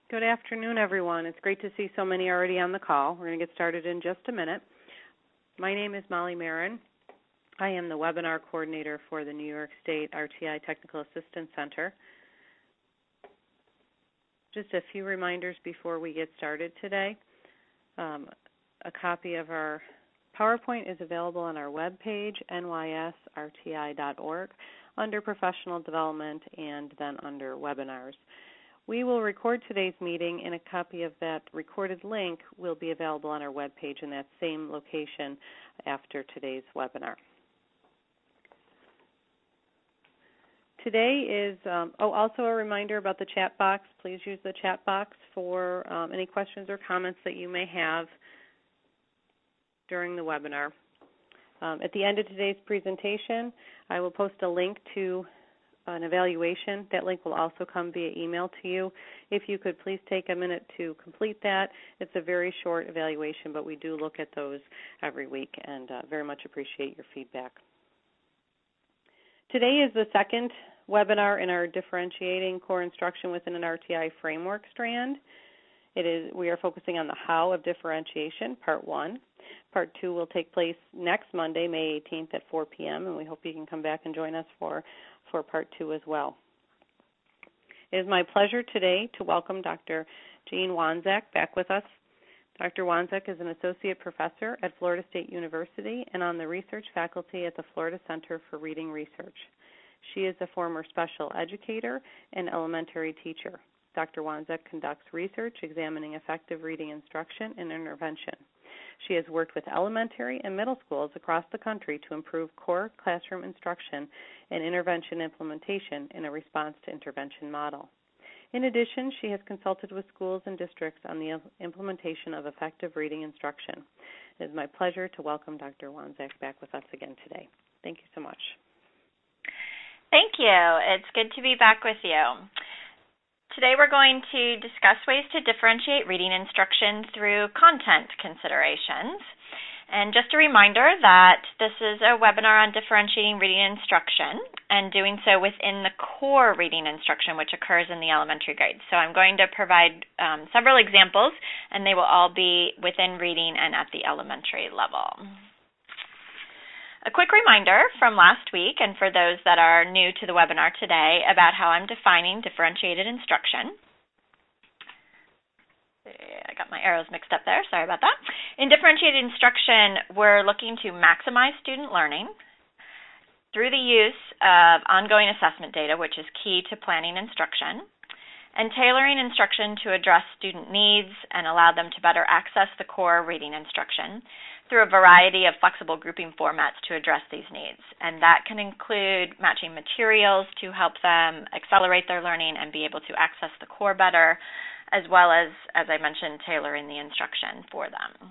Good afternoon, everyone. It's great to see so many already on the call. We're going to get started in just a minute. My name is Molly Marin. I am the webinar coordinator for the New York State RTI Technical Assistance Center. Just a few reminders before we get started today. A copy of our PowerPoint is available on our webpage, nysrti.org, under Professional Development and then under Webinars. We will record today's meeting, and a copy of that recorded link will be available on our webpage in that same location after today's webinar. Today is, also a reminder about the chat box. Please use the chat box for any questions or comments that you may have during the webinar. At the end of today's presentation, I will post a link to an evaluation. That link will also come via email to you. If you could please take a minute to complete that. It's a very short evaluation, but we do look at those every week and very much appreciate your feedback. Today is the second webinar in our Differentiating Core Instruction within an RTI Framework strand. We are focusing on the how of differentiation, Part 1. Part 2 will take place next Monday, May 18th at 4 p.m., and we hope you can come back and join us for Part 2 as well. It is my pleasure today to welcome Dr. Jean Wanzek back with us. Dr. Wanzek is an associate professor at Florida State University and on the research faculty at the Florida Center for Reading Research. She is a former special educator and elementary teacher. Dr. Wanzek conducts research examining effective reading instruction and intervention. She has worked with elementary and middle schools across the country to improve core classroom instruction and intervention implementation in a response to intervention model. In addition, she has consulted with schools and districts on the implementation of effective reading instruction. It is my pleasure to welcome Dr. Wanzek back with us again today. Thank you so much. Thank you. It's good to be back with you. Today we're going to discuss ways to differentiate reading instruction through content considerations. And just a reminder that this is a webinar on differentiating reading instruction and doing so within the core reading instruction, which occurs in the elementary grades. So I'm going to provide several examples, and they will all be within reading and at the elementary level. A quick reminder from last week, and for those that are new to the webinar today, about how I'm defining differentiated instruction. I got my arrows mixed up there. Sorry about that. In differentiated instruction, we're looking to maximize student learning through the use of ongoing assessment data, which is key to planning instruction, and tailoring instruction to address student needs and allow them to better access the core reading instruction through a variety of flexible grouping formats to address these needs. And that can include matching materials to help them accelerate their learning and be able to access the core better, as well as I mentioned, tailoring the instruction for them.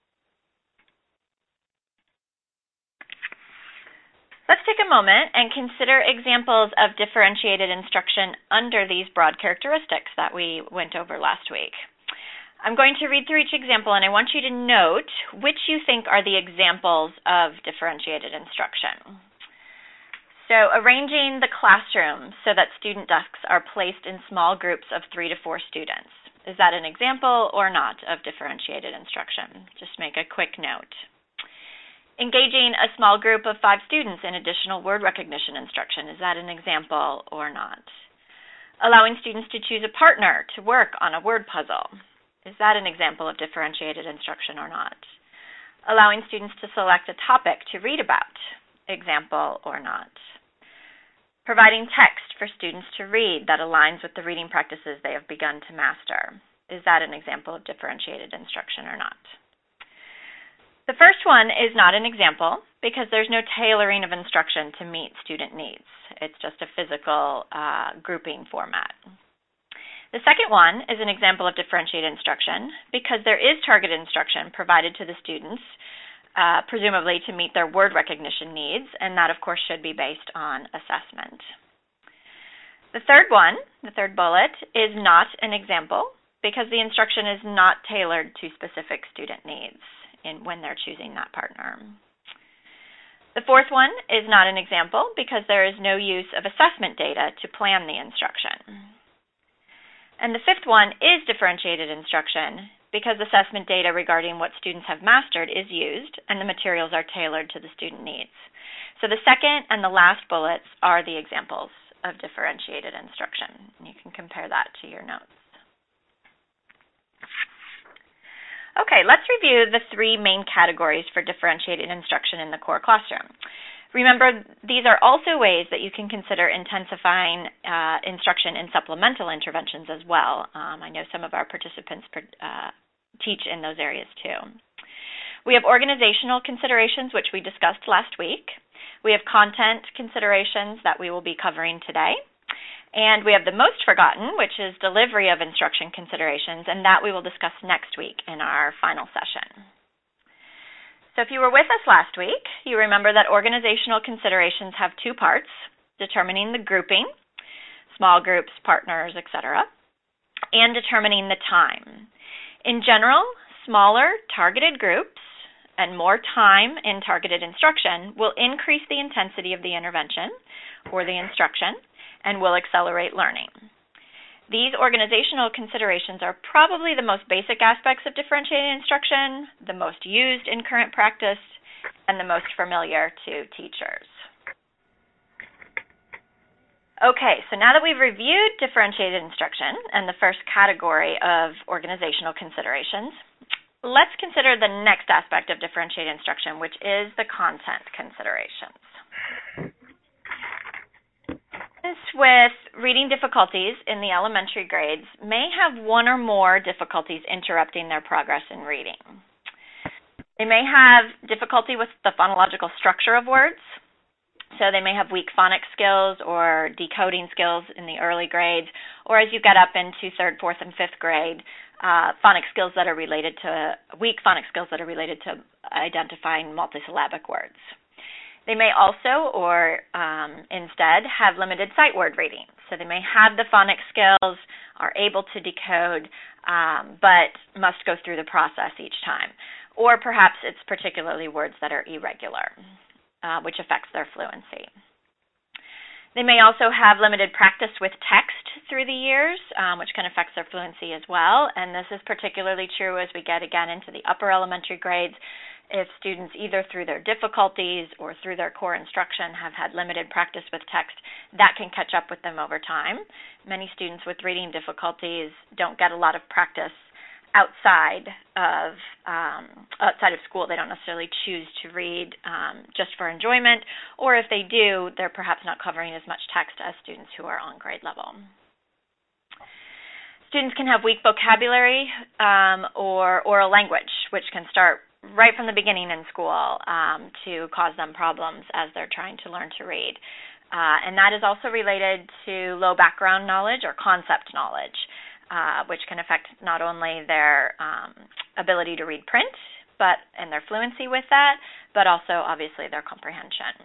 Let's take a moment and consider examples of differentiated instruction under these broad characteristics that we went over last week. I'm going to read through each example, and I want you to note which you think are the examples of differentiated instruction. So, arranging the classroom so that student desks are placed in small groups of 3 to 4 students. Is that an example or not of differentiated instruction? Just make a quick note. Engaging a small group of 5 students in additional word recognition instruction. Is that an example or not? Allowing students to choose a partner to work on a word puzzle. Is that an example of differentiated instruction or not? Allowing students to select a topic to read about. Example or not? Providing text for students to read that aligns with the reading practices they have begun to master. Is that an example of differentiated instruction or not? The first one is not an example because there's no tailoring of instruction to meet student needs. It's just a physical grouping format. The second one is an example of differentiated instruction because there is targeted instruction provided to the students, presumably to meet their word recognition needs, and that, of course, should be based on assessment. The third one, the third bullet, is not an example because the instruction is not tailored to specific student needs when they're choosing that partner. The fourth one is not an example because there is no use of assessment data to plan the instruction. And the fifth one is differentiated instruction, because assessment data regarding what students have mastered is used and the materials are tailored to the student needs. So the second and the last bullets are the examples of differentiated instruction. And you can compare that to your notes. Okay, let's review the three main categories for differentiated instruction in the core classroom. Remember, these are also ways that you can consider intensifying instruction in supplemental interventions as well. I know some of our participants teach in those areas too. We have organizational considerations, which we discussed last week. We have content considerations that we will be covering today. And we have the most forgotten, which is delivery of instruction considerations, and that we will discuss next week in our final session. So if you were with us last week, you remember that organizational considerations have two parts: determining the grouping, small groups, partners, etc., and determining the time. In general, smaller targeted groups and more time in targeted instruction will increase the intensity of the intervention or the instruction and will accelerate learning. These organizational considerations are probably the most basic aspects of differentiated instruction, the most used in current practice, and the most familiar to teachers. Okay, so now that we've reviewed differentiated instruction and the first category of organizational considerations, let's consider the next aspect of differentiated instruction, which is the content considerations. Students with reading difficulties in the elementary grades may have one or more difficulties interrupting their progress in reading. They may have difficulty with the phonological structure of words, so they may have weak phonic skills or decoding skills in the early grades, or as you get up into third, fourth, and fifth grade, weak phonic skills that are related to identifying multisyllabic words. They may also, or instead, have limited sight word reading. So they may have the phonic skills, are able to decode, but must go through the process each time. Or perhaps it's particularly words that are irregular, which affects their fluency. They may also have limited practice with text through the years, which can affect their fluency as well. And this is particularly true as we get again into the upper elementary grades. If students, either through their difficulties or through their core instruction, have had limited practice with text, that can catch up with them over time. Many students with reading difficulties don't get a lot of practice outside of school. They don't necessarily choose to read just for enjoyment, or if they do, they're perhaps not covering as much text as students who are on grade level. Students can have weak vocabulary or oral language, which can start right from the beginning in school to cause them problems as they're trying to learn to read. And that is also related to low background knowledge or concept knowledge, which can affect not only their ability to read print and their fluency with that, but also obviously their comprehension.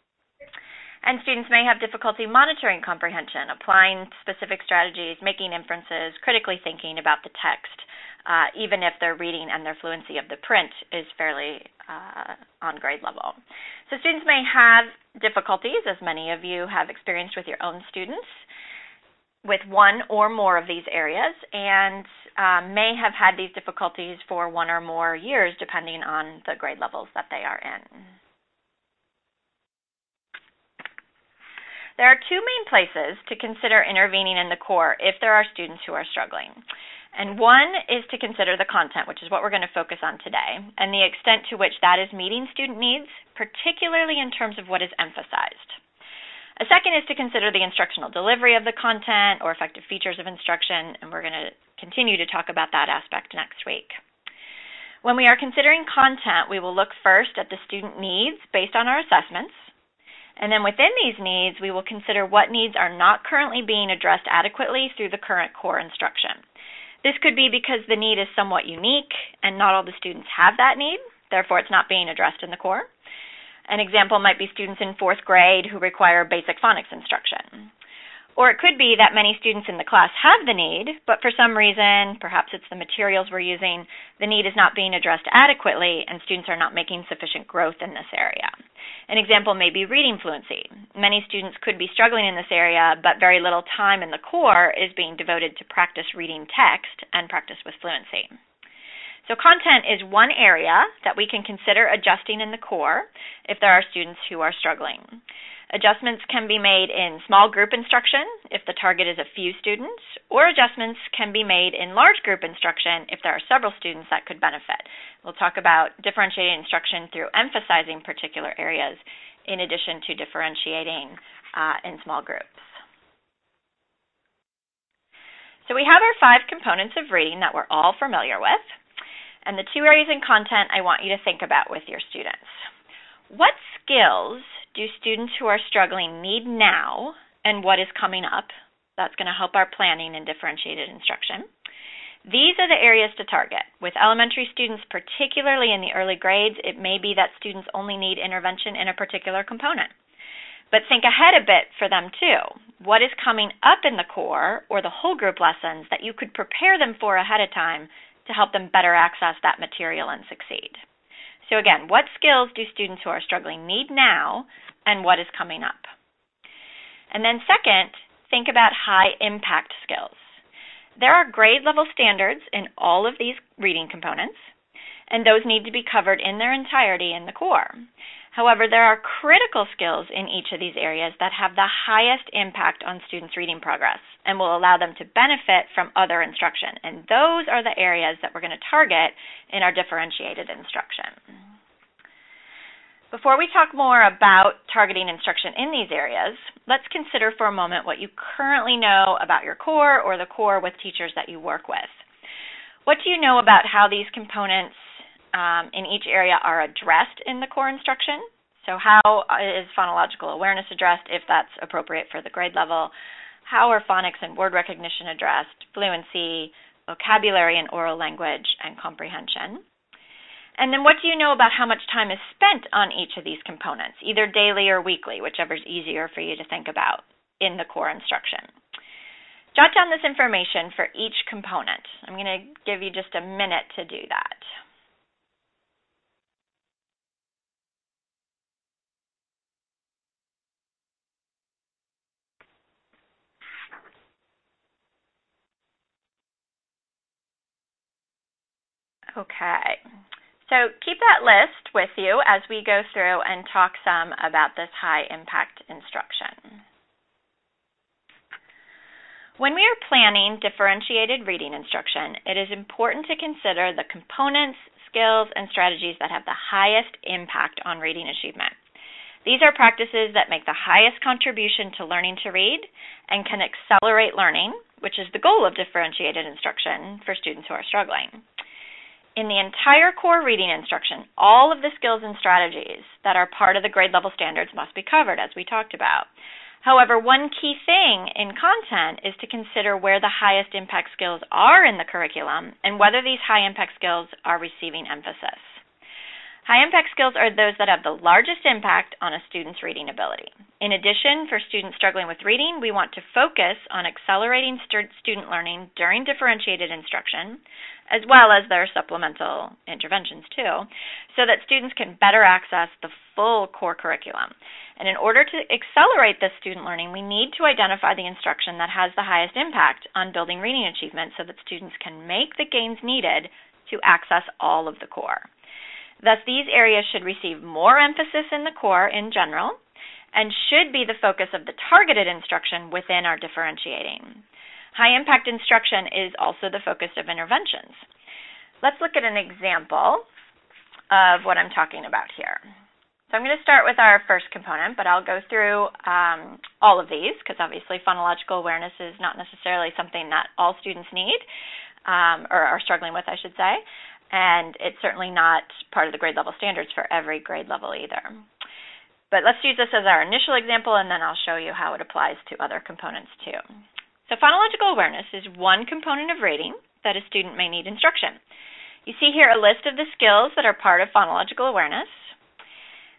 And students may have difficulty monitoring comprehension, applying specific strategies, making inferences, critically thinking about the text, even if their reading and their fluency of the print is fairly on grade level. So students may have difficulties, as many of you have experienced with your own students, with one or more of these areas, and may have had these difficulties for one or more years, depending on the grade levels that they are in. There are two main places to consider intervening in the core if there are students who are struggling. And one is to consider the content, which is what we're going to focus on today, and the extent to which that is meeting student needs, particularly in terms of what is emphasized. A second is to consider the instructional delivery of the content or effective features of instruction, and we're going to continue to talk about that aspect next week. When we are considering content, we will look first at the student needs based on our assessments, and then within these needs, we will consider what needs are not currently being addressed adequately through the current core instruction. This could be because the need is somewhat unique and not all the students have that need, therefore it's not being addressed in the core. An example might be students in fourth grade who require basic phonics instruction. Or it could be that many students in the class have the need, but for some reason, perhaps it's the materials we're using, the need is not being addressed adequately and students are not making sufficient growth in this area. An example may be reading fluency. Many students could be struggling in this area, but very little time in the core is being devoted to practice reading text and practice with fluency. So content is one area that we can consider adjusting in the core if there are students who are struggling. Adjustments can be made in small group instruction if the target is a few students, or adjustments can be made in large group instruction if there are several students that could benefit. We'll talk about differentiating instruction through emphasizing particular areas in addition to differentiating in small groups. So we have our 5 components of reading that we're all familiar with, and the 2 areas in content I want you to think about with your students. What skills do students who are struggling need now, and what is coming up? That's going to help our planning and differentiated instruction. These are the areas to target. With elementary students, particularly in the early grades, it may be that students only need intervention in a particular component. But think ahead a bit for them too. What is coming up in the core or the whole group lessons that you could prepare them for ahead of time to help them better access that material and succeed? So again, what skills do students who are struggling need now, and what is coming up? And then second, think about high impact skills. There are grade level standards in all of these reading components, and those need to be covered in their entirety in the core. However, there are critical skills in each of these areas that have the highest impact on students' reading progress and will allow them to benefit from other instruction. And those are the areas that we're going to target in our differentiated instruction. Before we talk more about targeting instruction in these areas, let's consider for a moment what you currently know about your core or the core with teachers that you work with. What do you know about how these components in each area are addressed in the core instruction? So how is phonological awareness addressed if that's appropriate for the grade level? How are phonics and word recognition addressed? Fluency, vocabulary and oral language, and comprehension. And then what do you know about how much time is spent on each of these components, either daily or weekly, whichever is easier for you to think about in the core instruction? Jot down this information for each component. I'm going to give you just a minute to do that. Okay. So keep that list with you as we go through and talk some about this high-impact instruction. When we are planning differentiated reading instruction, it is important to consider the components, skills, and strategies that have the highest impact on reading achievement. These are practices that make the highest contribution to learning to read and can accelerate learning, which is the goal of differentiated instruction for students who are struggling. In the entire core reading instruction, all of the skills and strategies that are part of the grade level standards must be covered, as we talked about. However, one key thing in content is to consider where the highest impact skills are in the curriculum and whether these high impact skills are receiving emphasis. High impact skills are those that have the largest impact on a student's reading ability. In addition, for students struggling with reading, we want to focus on accelerating student learning during differentiated instruction, as well as their supplemental interventions too, so that students can better access the full core curriculum. And in order to accelerate this student learning, we need to identify the instruction that has the highest impact on building reading achievement so that students can make the gains needed to access all of the core. Thus, these areas should receive more emphasis in the core in general and should be the focus of the targeted instruction within our differentiating. High-impact instruction is also the focus of interventions. Let's look at an example of what I'm talking about here. So I'm going to start with our first component, but I'll go through all of these because obviously phonological awareness is not necessarily something that all students need or are struggling with, I should say. And it's certainly not part of the grade level standards for every grade level either. But let's use this as our initial example, and then I'll show you how it applies to other components too. So phonological awareness is one component of reading that a student may need instruction. You see here a list of the skills that are part of phonological awareness.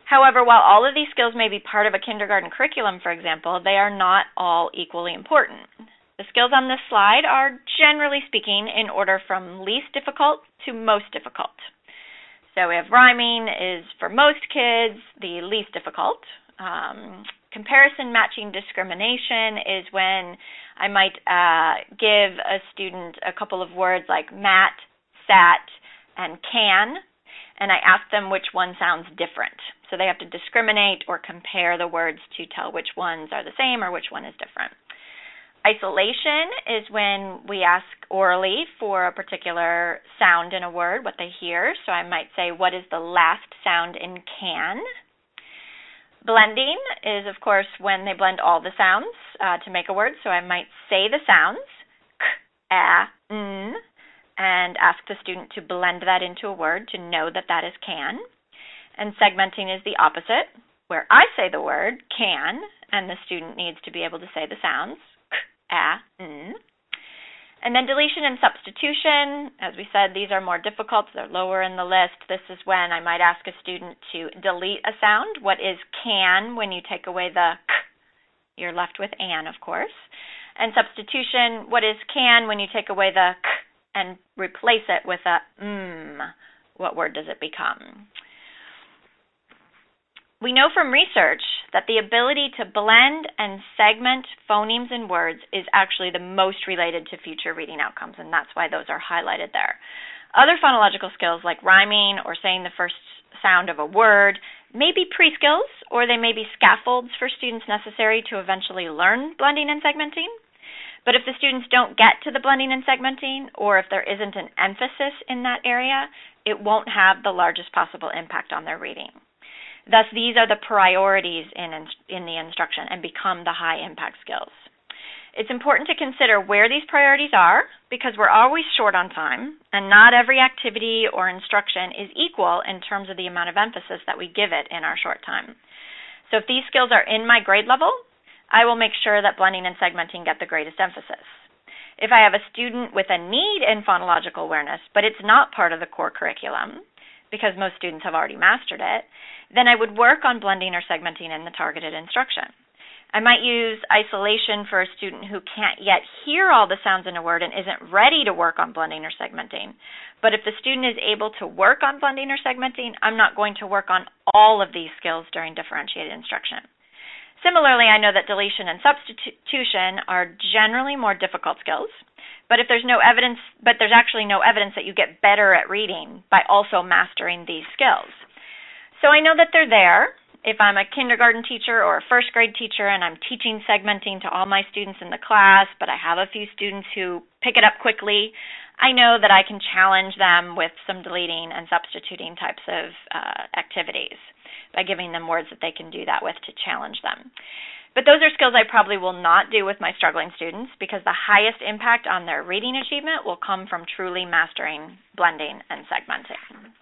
However, while all of these skills may be part of a kindergarten curriculum, for example, they are not all equally important. The skills on this slide are, generally speaking, in order from least difficult to most difficult. So we have rhyming is, for most kids, the least difficult. Comparison matching discrimination is when I might give a student a couple of words like mat, sat, and can, and I ask them which one sounds different. So they have to discriminate or compare the words to tell which ones are the same or which one is different. Isolation is when we ask orally for a particular sound in a word, what they hear. So I might say, what is the last sound in can? Blending is, of course, when they blend all the sounds to make a word. So I might say the sounds, k, a, n, and ask the student to blend that into a word to know that that is can. And segmenting is the opposite, where I say the word can, and the student needs to be able to say the sounds, k, a, n. And then deletion and substitution, as we said, these are more difficult. They're lower in the list. This is when I might ask a student to delete a sound. What is can when you take away the k? You're left with an, of course. And substitution, what is can when you take away the k and replace it with a What word does it become? We know from research that the ability to blend and segment phonemes in words is actually the most related to future reading outcomes, and that's why those are highlighted there. Other phonological skills like rhyming or saying the first sound of a word may be pre-skills, or they may be scaffolds for students necessary to eventually learn blending and segmenting. But if the students don't get to the blending and segmenting, or if there isn't an emphasis in that area, it won't have the largest possible impact on their reading. Thus, these are the priorities in the instruction and become the high-impact skills. It's important to consider where these priorities are because we're always short on time, and not every activity or instruction is equal in terms of the amount of emphasis that we give it in our short time. So if these skills are in my grade level, I will make sure that blending and segmenting get the greatest emphasis. If I have a student with a need in phonological awareness, but it's not part of the core curriculum, because most students have already mastered it, then I would work on blending or segmenting in the targeted instruction. I might use isolation for a student who can't yet hear all the sounds in a word and isn't ready to work on blending or segmenting. But if the student is able to work on blending or segmenting, I'm not going to work on all of these skills during differentiated instruction. Similarly, I know that deletion and substitution are generally more difficult skills, but there's actually no evidence that you get better at reading by also mastering these skills. So I know that they're there. If I'm a kindergarten teacher or a first grade teacher and I'm teaching segmenting to all my students in the class, but I have a few students who pick it up quickly, I know that I can challenge them with some deleting and substituting types of activities by giving them words that they can do that with to challenge them. But those are skills I probably will not do with my struggling students because the highest impact on their reading achievement will come from truly mastering blending and segmenting.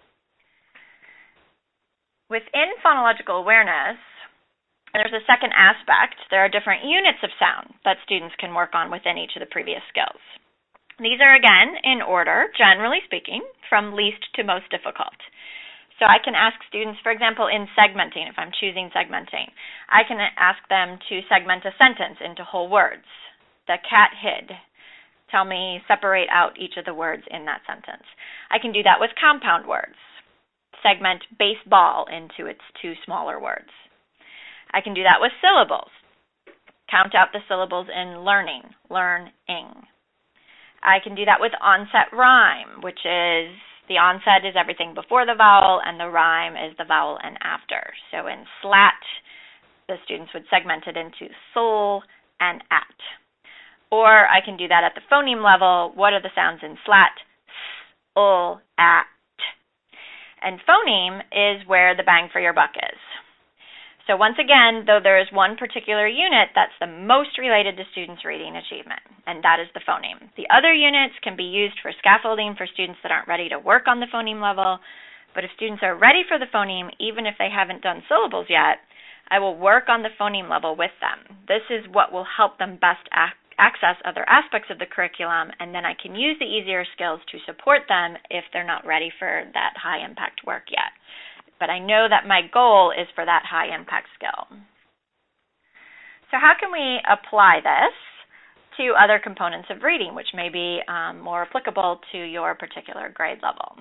Within phonological awareness, there's a second aspect. There are different units of sound that students can work on within each of the previous skills. These are, again, in order, generally speaking, from least to most difficult. So I can ask students, for example, in segmenting, if I'm choosing segmenting, I can ask them to segment a sentence into whole words. The cat hid. Tell me, separate out each of the words in that sentence. I can do that with compound words. Segment baseball into its two smaller words. I can do that with syllables. Count out the syllables in learning, learn-ing. I can do that with onset rhyme, which is the onset is everything before the vowel and the rhyme is the vowel and after. So in slat, the students would segment it into sul and at. Or I can do that at the phoneme level. What are the sounds in slat? S, ul, at. And phoneme is where the bang for your buck is. So once again, though there is one particular unit that's the most related to students' reading achievement, and that is the phoneme. The other units can be used for scaffolding for students that aren't ready to work on the phoneme level, but if students are ready for the phoneme, even if they haven't done syllables yet, I will work on the phoneme level with them. This is what will help them best access other aspects of the curriculum, and then I can use the easier skills to support them if they're not ready for that high-impact work yet. but I know that my goal is for that high impact skill. So how can we apply this to other components of reading, which may be more applicable to your particular grade level?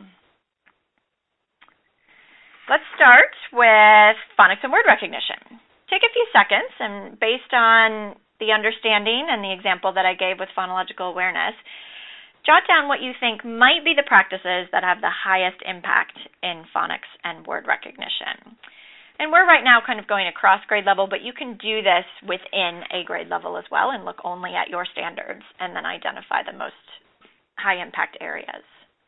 Let's start with phonics and word recognition. Take a few seconds, and based on the understanding and the example that I gave with phonological awareness, jot down what you think might be the practices that have the highest impact in phonics and word recognition. And we're right now kind of going across grade level, but you can do this within a grade level as well and look only at your standards and then identify the most high impact areas.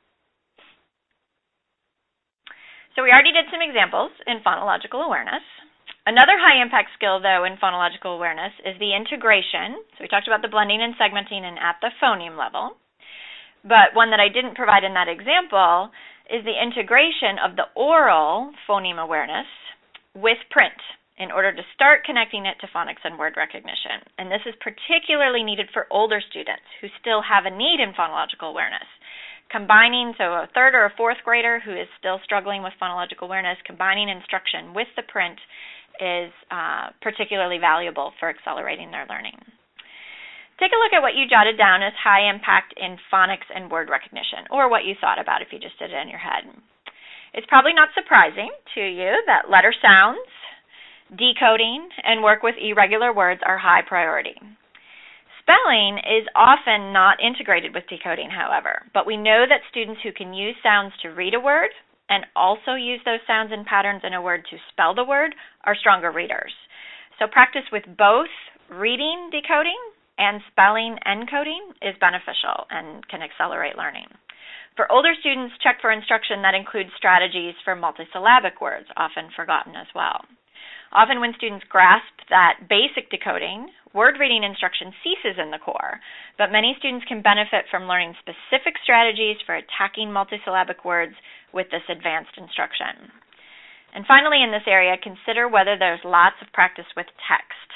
So we already did some examples in phonological awareness. Another high-impact skill, though, in phonological awareness is the integration. So we talked about the blending and segmenting and at the phoneme level. But one that I didn't provide in that example is the integration of the oral phoneme awareness with print in order to start connecting it to phonics and word recognition. And this is particularly needed for older students who still have a need in phonological awareness. Combining, so a third or a fourth grader who is still struggling with phonological awareness, combining instruction with the print is particularly valuable for accelerating their learning. Take a look at what you jotted down as high impact in phonics and word recognition, or what you thought about if you just did it in your head. It's probably not surprising to you that letter sounds, decoding, and work with irregular words are high priority. Spelling is often not integrated with decoding, however, but we know that students who can use sounds to read a word and also use those sounds and patterns in a word to spell the word are stronger readers. So practice with both reading decoding and spelling encoding is beneficial and can accelerate learning. For older students, check for instruction that includes strategies for multisyllabic words, often forgotten as well. Often when students grasp that basic decoding, word reading instruction ceases in the core, but many students can benefit from learning specific strategies for attacking multisyllabic words with this advanced instruction. And finally, in this area, consider whether there's lots of practice with text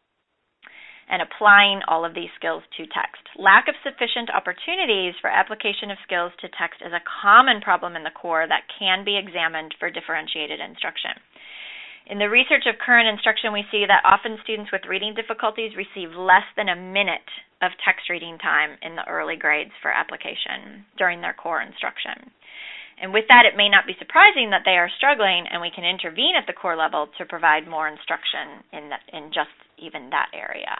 and applying all of these skills to text. Lack of sufficient opportunities for application of skills to text is a common problem in the core that can be examined for differentiated instruction. In the research of current instruction, we see that often students with reading difficulties receive less than a minute of text reading time in the early grades for application during their core instruction. And with that, it may not be surprising that they are struggling, and we can intervene at the core level to provide more instruction in just even that area.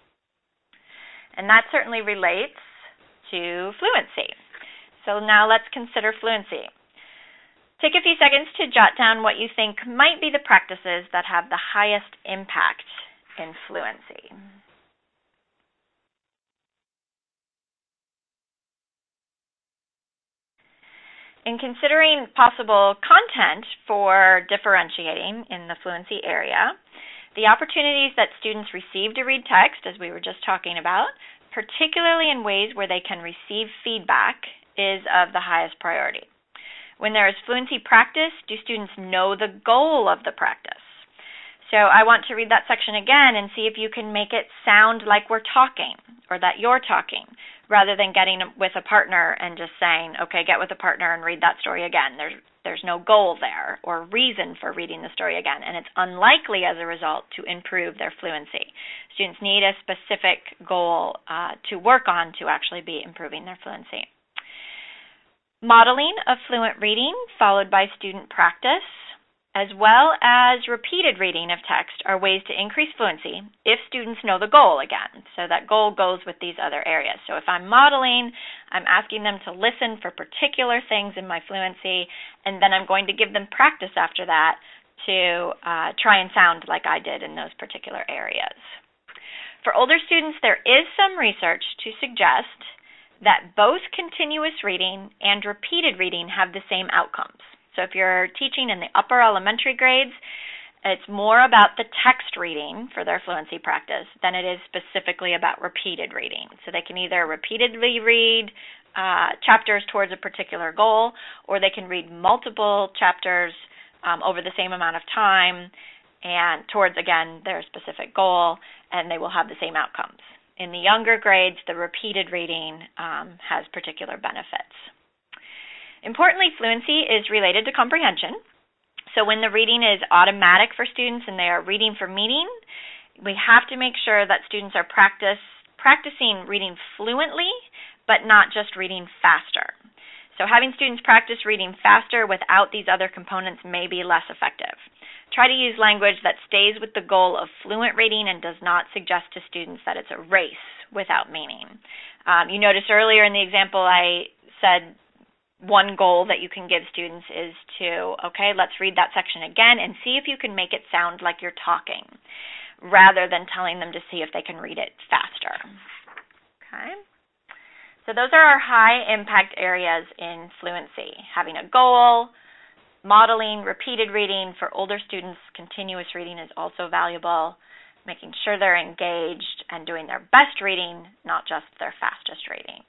And that certainly relates to fluency. So now let's consider fluency. Take a few seconds to jot down what you think might be the practices that have the highest impact in fluency. In considering possible content for differentiating in the fluency area, the opportunities that students receive to read text, as we were just talking about, particularly in ways where they can receive feedback, is of the highest priority. When there is fluency practice, do students know the goal of the practice? So I want to read that section again and see if you can make it sound like we're talking or that you're talking, rather than getting with a partner and just saying, okay, get with a partner and read that story again. There's no goal there or reason for reading the story again, and it's unlikely as a result to improve their fluency. Students need a specific goal to work on to actually be improving their fluency. Modeling of fluent reading followed by student practice, as well as repeated reading of text, are ways to increase fluency if students know the goal again. So that goal goes with these other areas. So if I'm modeling, I'm asking them to listen for particular things in my fluency, and then I'm going to give them practice after that to try and sound like I did in those particular areas. For older students, there is some research to suggest that both continuous reading and repeated reading have the same outcomes. So if you're teaching in the upper elementary grades, it's more about the text reading for their fluency practice than it is specifically about repeated reading. So they can either repeatedly read chapters towards a particular goal, or they can read multiple chapters over the same amount of time and towards, again, their specific goal, and they will have the same outcomes. In the younger grades, the repeated reading has particular benefits. Importantly, fluency is related to comprehension. So when the reading is automatic for students and they are reading for meaning, we have to make sure that students are practicing reading fluently, but not just reading faster. So having students practice reading faster without these other components may be less effective. Try to use language that stays with the goal of fluent reading and does not suggest to students that it's a race without meaning. You noticed earlier in the example I said one goal that you can give students is to, okay, let's read that section again and see if you can make it sound like you're talking, rather than telling them to see if they can read it faster. Okay? So those are our high impact areas in fluency. Having a goal, modeling, repeated reading. For older students, continuous reading is also valuable. Making sure they're engaged and doing their best reading, not just their fastest reading.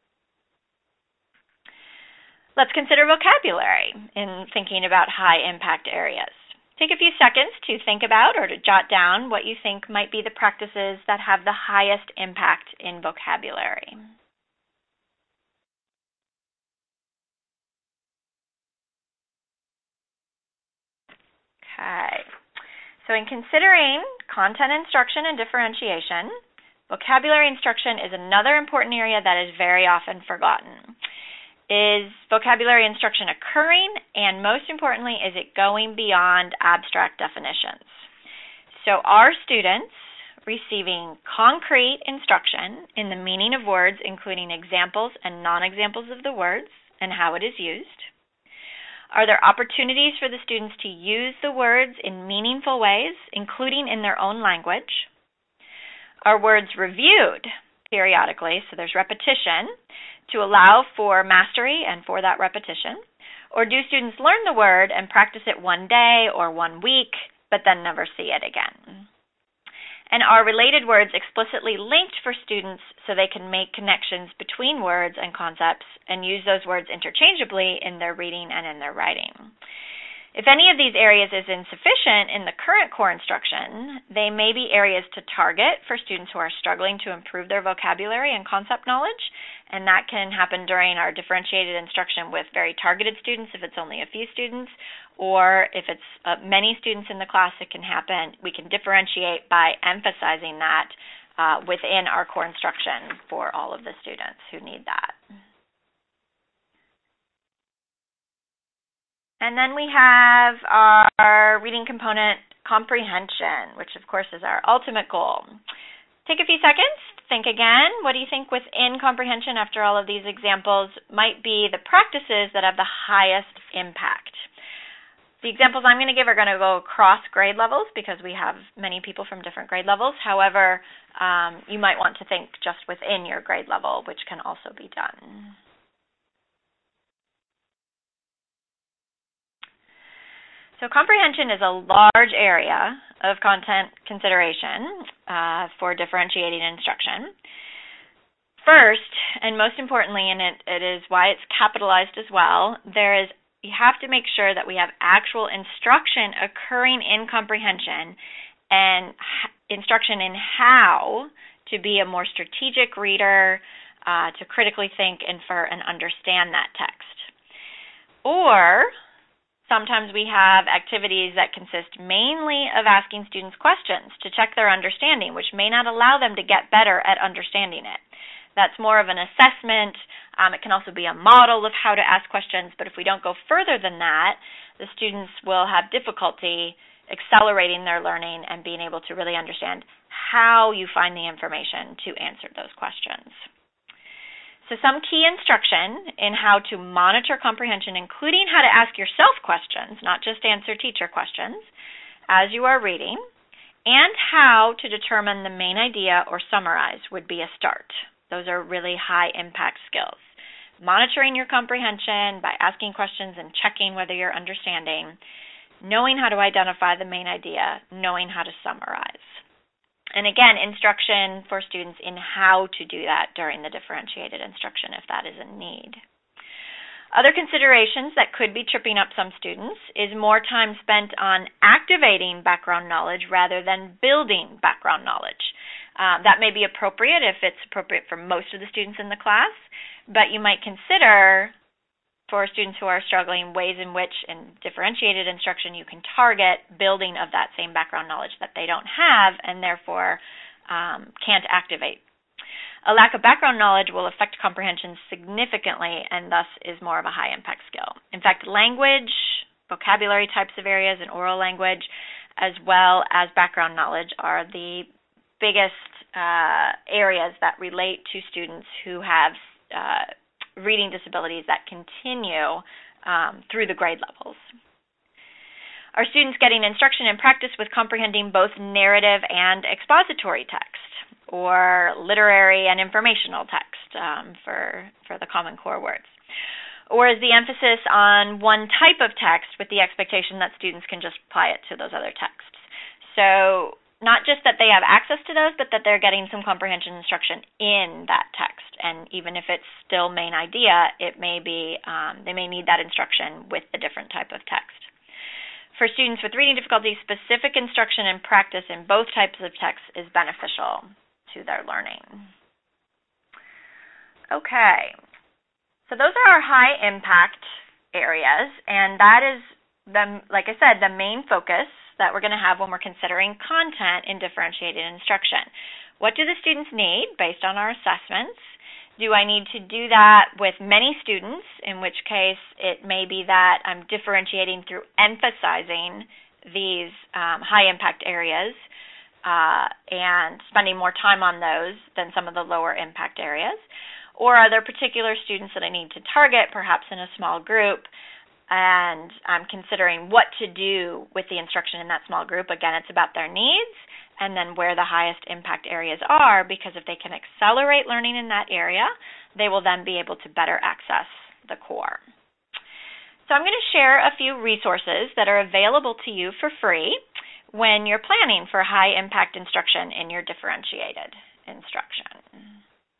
Let's consider vocabulary in thinking about high impact areas. Take a few seconds to think about or to jot down what you think might be the practices that have the highest impact in vocabulary. Okay. So in considering content instruction and differentiation, vocabulary instruction is another important area that is very often forgotten. Is vocabulary instruction occurring, and most importantly, is it going beyond abstract definitions? So are students receiving concrete instruction in the meaning of words, including examples and non-examples of the words and how it is used? Are there opportunities for the students to use the words in meaningful ways, including in their own language? Are words reviewed periodically, so there's repetition, to allow for mastery and for that repetition? Or do students learn the word and practice it one day or 1 week, but then never see it again? And are related words explicitly linked for students so they can make connections between words and concepts and use those words interchangeably in their reading and in their writing? If any of these areas is insufficient in the current core instruction, they may be areas to target for students who are struggling to improve their vocabulary and concept knowledge, and that can happen during our differentiated instruction with very targeted students if it's only a few students, or if it's many students in the class, it can happen. We can differentiate by emphasizing that within our core instruction for all of the students who need that. And then we have our reading component comprehension, which of course is our ultimate goal. Take a few seconds, think again. What do you think within comprehension, after all of these examples, might be the practices that have the highest impact? The examples I'm going to give are going to go across grade levels because we have many people from different grade levels. However, you might want to think just within your grade level, which can also be done. So comprehension is a large area of content consideration for differentiating instruction. First, and most importantly, and it is why it's capitalized as well, you have to make sure that we have actual instruction occurring in comprehension and instruction in how to be a more strategic reader, to critically think, infer, and understand that text. Or sometimes we have activities that consist mainly of asking students questions to check their understanding, which may not allow them to get better at understanding it. That's more of an assessment. It can also be a model of how to ask questions, but if we don't go further than that, the students will have difficulty accelerating their learning and being able to really understand how you find the information to answer those questions. So some key instruction in how to monitor comprehension, including how to ask yourself questions, not just answer teacher questions, as you are reading, and how to determine the main idea or summarize would be a start. Those are really high impact skills. Monitoring your comprehension by asking questions and checking whether you're understanding, knowing how to identify the main idea, knowing how to summarize. And again, instruction for students in how to do that during the differentiated instruction if that is a need. Other considerations that could be tripping up some students is more time spent on activating background knowledge rather than building background knowledge. That may be appropriate if it's appropriate for most of the students in the class, but you might consider for students who are struggling, ways in which in differentiated instruction you can target building of that same background knowledge that they don't have and therefore can't activate. A lack of background knowledge will affect comprehension significantly and thus is more of a high-impact skill. In fact, language, vocabulary types of areas, and oral language, as well as background knowledge are the biggest areas that relate to students who have reading disabilities that continue through the grade levels. Are students getting instruction and practice with comprehending both narrative and expository text, or literary and informational text for the Common Core words? Or is the emphasis on one type of text with the expectation that students can just apply it to those other texts? So not just that they have access to those, but that they're getting some comprehension instruction in that text. And even if it's still main idea, it may be they may need that instruction with a different type of text. For students with reading difficulties, specific instruction and practice in both types of text is beneficial to their learning. Okay, so those are our high impact areas, and that is, like I said, the main focus that we're going to have when we're considering content in differentiated instruction. What do the students need based on our assessments? Do I need to do that with many students, in which case it may be that I'm differentiating through emphasizing these high-impact areas and spending more time on those than some of the lower-impact areas? Or are there particular students that I need to target, perhaps in a small group, and I'm considering what to do with the instruction in that small group? Again, it's about their needs and then where the highest impact areas are, because if they can accelerate learning in that area, they will then be able to better access the core. So I'm going to share a few resources that are available to you for free when you're planning for high impact instruction in your differentiated instruction.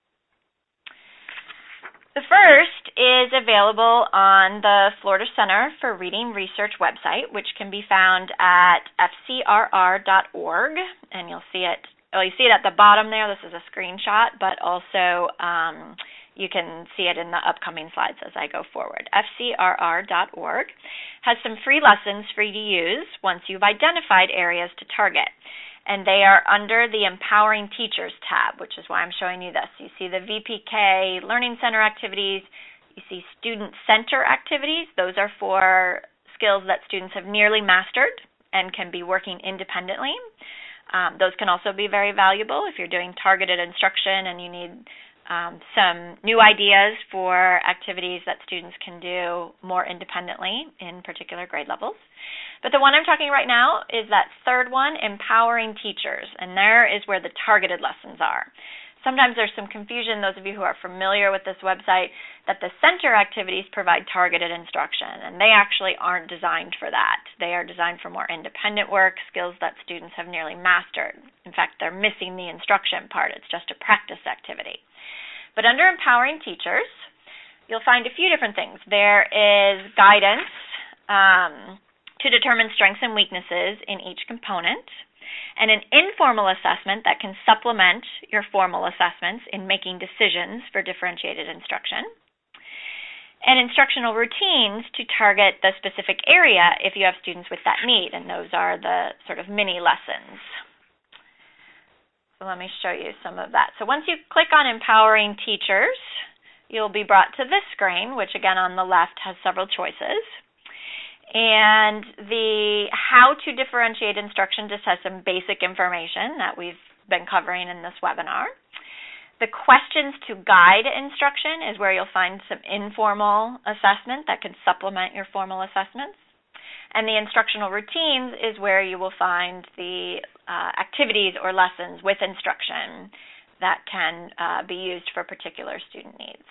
The first is available on the Florida Center for Reading Research website, which can be found at fcrr.org, and you'll see it. Well, you see it at the bottom there. This is a screenshot, but also you can see it in the upcoming slides as I go forward. fcrr.org has some free lessons for you to use once you've identified areas to target. And they are under the Empowering Teachers tab, which is why I'm showing you this. You see the VPK Learning Center activities. You see Student Center activities. Those are for skills that students have nearly mastered and can be working independently. Those can also be very valuable if you're doing targeted instruction and you need some new ideas for activities that students can do more independently in particular grade levels. But the one I'm talking right now is that third one, Empowering Teachers, and there is where the targeted lessons are. Sometimes there's some confusion, those of you who are familiar with this website, that the center activities provide targeted instruction, and they actually aren't designed for that. They are designed for more independent work, skills that students have nearly mastered. In fact, they're missing the instruction part. It's just a practice activity. But under Empowering Teachers, you'll find a few different things. There is guidance to determine strengths and weaknesses in each component, and an informal assessment that can supplement your formal assessments in making decisions for differentiated instruction, and instructional routines to target the specific area if you have students with that need, and those are the sort of mini lessons. So let me show you some of that. So once you click on Empowering Teachers, you'll be brought to this screen, which again on the left has several choices. And the how to differentiate instruction just has some basic information that we've been covering in this webinar. The questions to guide instruction is where you'll find some informal assessment that can supplement your formal assessments. And the instructional routines is where you will find the activities or lessons with instruction that can be used for particular student needs.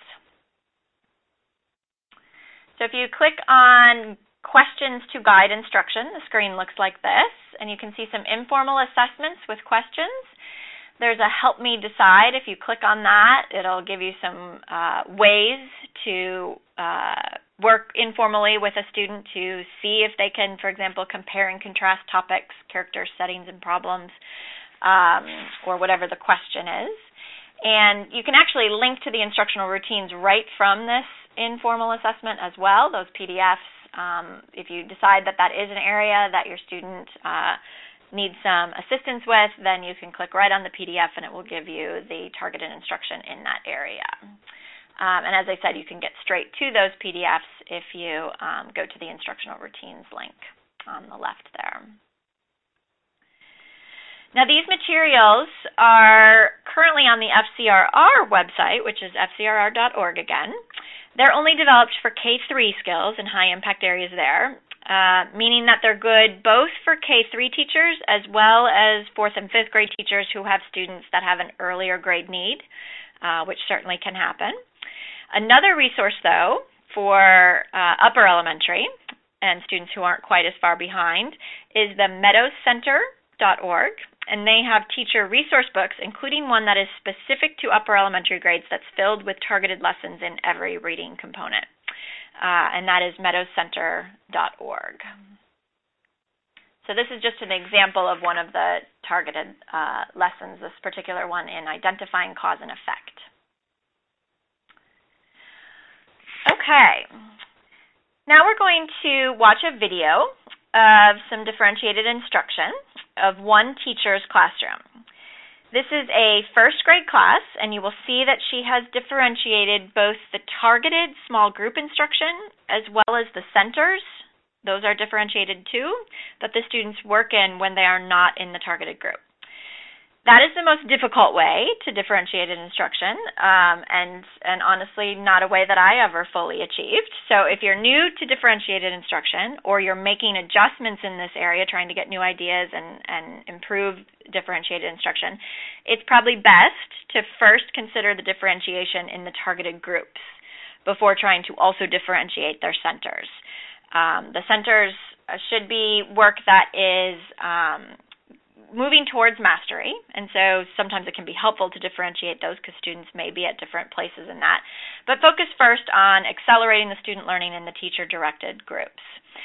So if you click on Questions to Guide Instruction, the screen looks like this, and you can see some informal assessments with questions. There's a Help Me Decide. If you click on that, it'll give you some ways to work informally with a student to see if they can, for example, compare and contrast topics, characters, settings, and problems, or whatever the question is. And you can actually link to the instructional routines right from this informal assessment as well, those PDFs. If you decide that that is an area that your student needs some assistance with, then you can click right on the PDF and it will give you the targeted instruction in that area. And as I said, you can get straight to those PDFs if you go to the instructional routines link on the left there. Now, these materials are currently on the FCRR website, which is fcrr.org again. They're only developed for K-3 skills and high-impact areas there, meaning that they're good both for K-3 teachers as well as 4th and 5th grade teachers who have students that have an earlier grade need, which certainly can happen. Another resource, though, for upper elementary and students who aren't quite as far behind is the meadowscenter.org. And they have teacher resource books, including one that is specific to upper elementary grades that's filled with targeted lessons in every reading component. And that is meadowscenter.org. So this is just an example of one of the targeted lessons, this particular one in identifying cause and effect. Okay. Now we're going to watch a video of some differentiated instruction of one teacher's classroom. This is a first grade class, and you will see that she has differentiated both the targeted small group instruction as well as the centers. Those are differentiated too, that the students work in when they are not in the targeted group. That is the most difficult way to differentiated instruction, and honestly not a way that I ever fully achieved. So if you're new to differentiated instruction or you're making adjustments in this area, trying to get new ideas and improve differentiated instruction, it's probably best to first consider the differentiation in the targeted groups before trying to also differentiate their centers. The centers should be work that is moving towards mastery, and so sometimes it can be helpful to differentiate those because students may be at different places in that. But focus first on accelerating the student learning in the teacher-directed groups.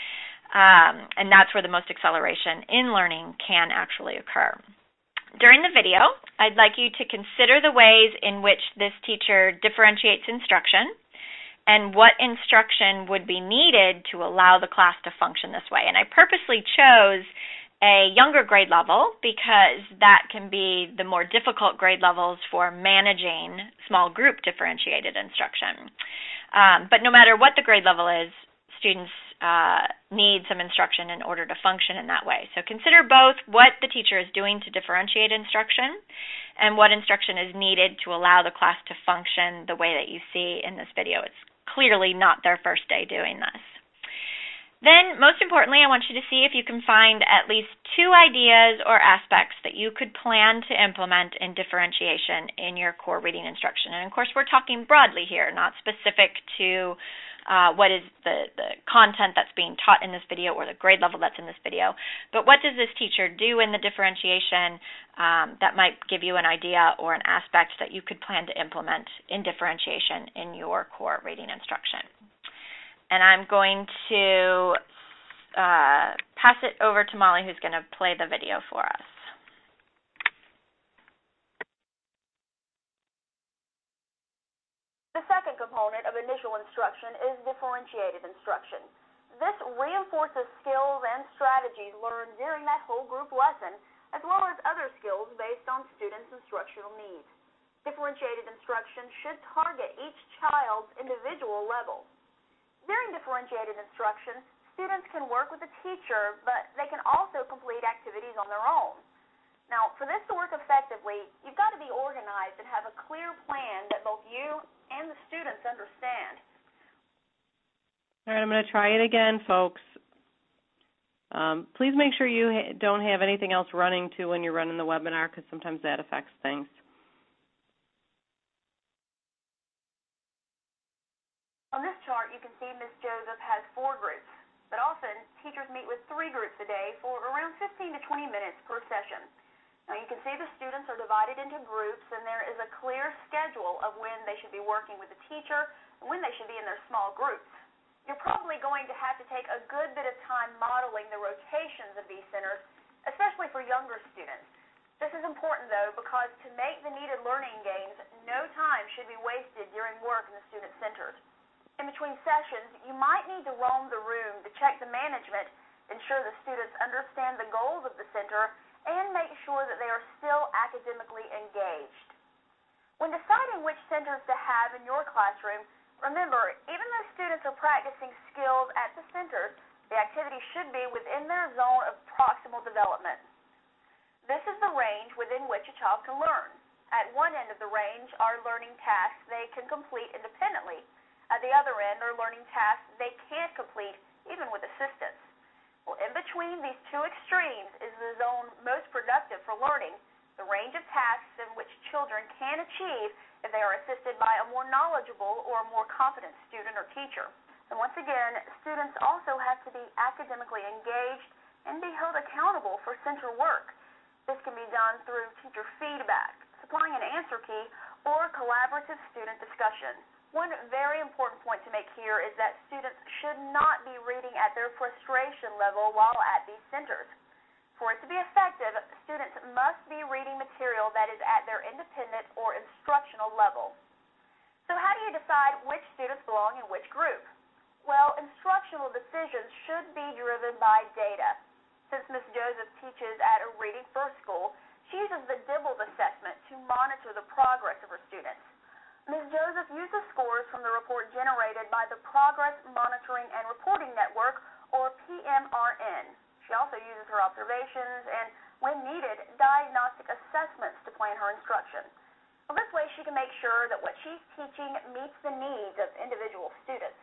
And that's where the most acceleration in learning can actually occur. During the video, I'd like you to consider the ways in which this teacher differentiates instruction and what instruction would be needed to allow the class to function this way. And I purposely chose a younger grade level because that can be the more difficult grade levels for managing small group differentiated instruction. But no matter what the grade level is, students need some instruction in order to function in that way. So consider both what the teacher is doing to differentiate instruction and what instruction is needed to allow the class to function the way that you see in this video. It's clearly not their first day doing this. Then, most importantly, I want you to see if you can find at least 2 ideas or aspects that you could plan to implement in differentiation in your core reading instruction. And, of course, we're talking broadly here, not specific to what is the content that's being taught in this video or the grade level that's in this video. But what does this teacher do in the differentiation that might give you an idea or an aspect that you could plan to implement in differentiation in your core reading instruction? And I'm going to pass it over to Molly, who's going to play the video for us. The second component of initial instruction is differentiated instruction. This reinforces skills and strategies learned during that whole group lesson, as well as other skills based on students' instructional needs. Differentiated instruction should target each child's individual level. During differentiated instruction, students can work with the teacher, but they can also complete activities on their own. Now, for this to work effectively, you've got to be organized and have a clear plan that both you and the students understand. All right, I'm going to try it again, folks. Please make sure you don't have anything else running too when you're running the webinar, because sometimes that affects things. On this chart, you can see Ms. Joseph has 4 groups, but often teachers meet with 3 groups a day for around 15 to 20 minutes per session. Now, you can see the students are divided into groups, and there is a clear schedule of when they should be working with the teacher and when they should be in their small groups. You're probably going to have to take a good bit of time modeling the rotations of these centers, especially for younger students. This is important, though, because to make the needed learning gains, no time should be wasted during work in the student centers. In between sessions, you might need to roam the room to check the management, ensure the students understand the goals of the center, and make sure that they are still academically engaged. When deciding which centers to have in your classroom, remember, even though students are practicing skills at the centers, the activity should be within their zone of proximal development. This is the range within which a child can learn. At one end of the range are learning tasks they can complete independently. At the other end are learning tasks they can't complete even with assistance. Well, in between these two extremes is the zone most productive for learning, the range of tasks in which children can achieve if they are assisted by a more knowledgeable or a more competent student or teacher. And once again, students also have to be academically engaged and be held accountable for center work. This can be done through teacher feedback, supplying an answer key, or collaborative student discussion. One very important point to make here is that students should not be reading at their frustration level while at these centers. For it to be effective, students must be reading material that is at their independent or instructional level. So how do you decide which students belong in which group? Well, instructional decisions should be driven by data. Since Ms. Joseph teaches at a Reading First school, she uses the DIBELS assessment to monitor the progress of her students. Ms. Joseph uses scores from the report generated by the Progress Monitoring and Reporting Network, or PMRN. She also uses her observations and, when needed, diagnostic assessments to plan her instruction. Well, this way she can make sure that what she's teaching meets the needs of individual students.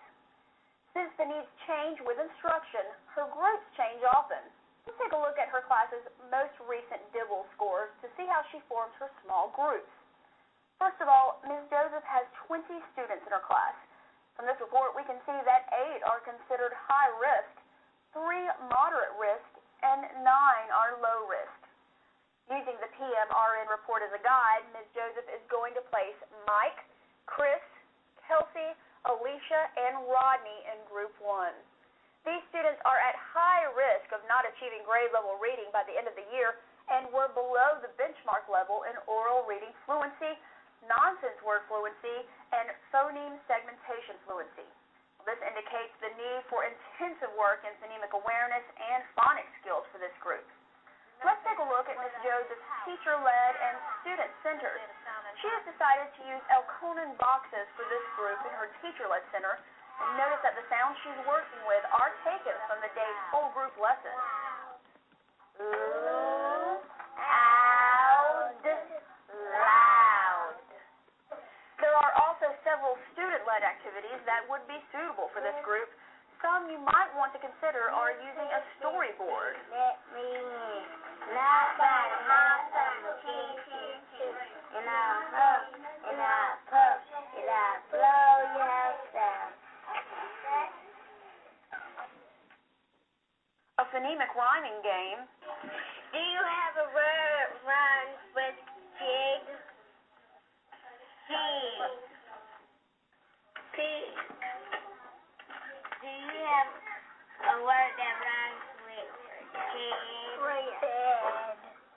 Since the needs change with instruction, her groups change often. Let's take a look at her class's most recent DIBELS scores to see how she forms her small groups. First of all, Ms. Joseph has 20 students in her class. From this report, we can see that 8 are considered high risk, 3 moderate risk, and 9 are low risk. Using the PMRN report as a guide, Ms. Joseph is going to place Mike, Chris, Kelsey, Alicia, and Rodney in Group 1. These students are at high risk of not achieving grade level reading by the end of the year and were below the benchmark level in oral reading fluency, nonsense word fluency, and phoneme segmentation fluency. This indicates the need for intensive work in phonemic awareness and phonics skills for this group. Let's take a look at Ms. Joseph's teacher-led and student-centered. She has decided to use Elkonin boxes for this group in her teacher-led center. And notice that the sounds she's working with are taken from the day's whole group lesson. Ooh, out, loud. There are also several student-led activities that would be suitable for this group. Some you might want to consider are using a storyboard. Let me laugh and hop and and I'll huff and I'll puff and I'll blow yourself. A phonemic rhyming game. Do you have a word rhymes with pig? Pig. Pig. Do you have a word that rhymes with pig? Bed.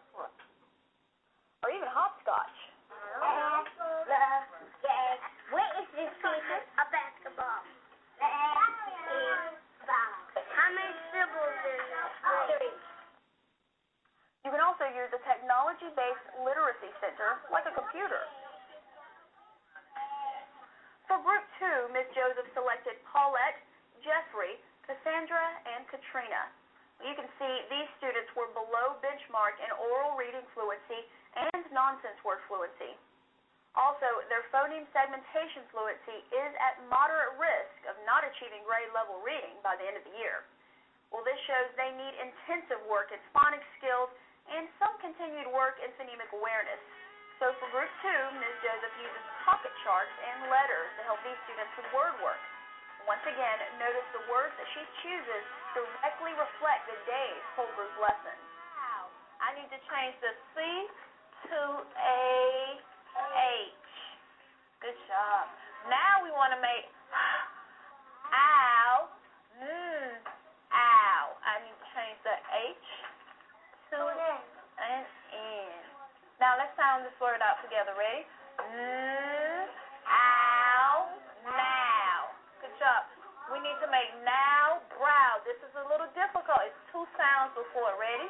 Or even hopscotch. What is this piece? A basketball. How many syllables is it? 3. You can also use a technology-based literacy center like a computer. For Group 2, Ms. Joseph selected Paulette, Jeffrey, Cassandra, and Katrina. You can see these students were below benchmark in oral reading fluency and nonsense word fluency. Also, their phoneme segmentation fluency is at moderate risk of not achieving grade level reading by the end of the year. Well, this shows they need intensive work in phonics skills and some continued work in phonemic awareness. So for Group 2, Ms. Joseph uses pocket charts and letters to help these students with word work. Once again, notice the words that she chooses directly reflect the day's whole group lesson. Wow. I need to change the C to a H. Good job. Now we want to make ow, ow. I need to change the H to an N. shout together. Ready? Ow, now. Good job. We need to make now brow. This is a little difficult. It's two sounds before. Ready?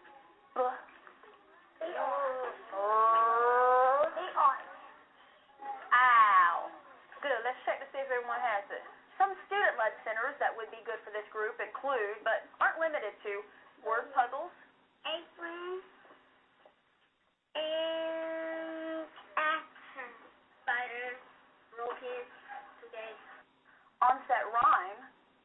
Ow. Good. Let's check to see if everyone has it. Some student-led centers that would be good for this group include, but aren't limited to, word puzzles, apron, and action. Spider, broken, today. onset rhyme,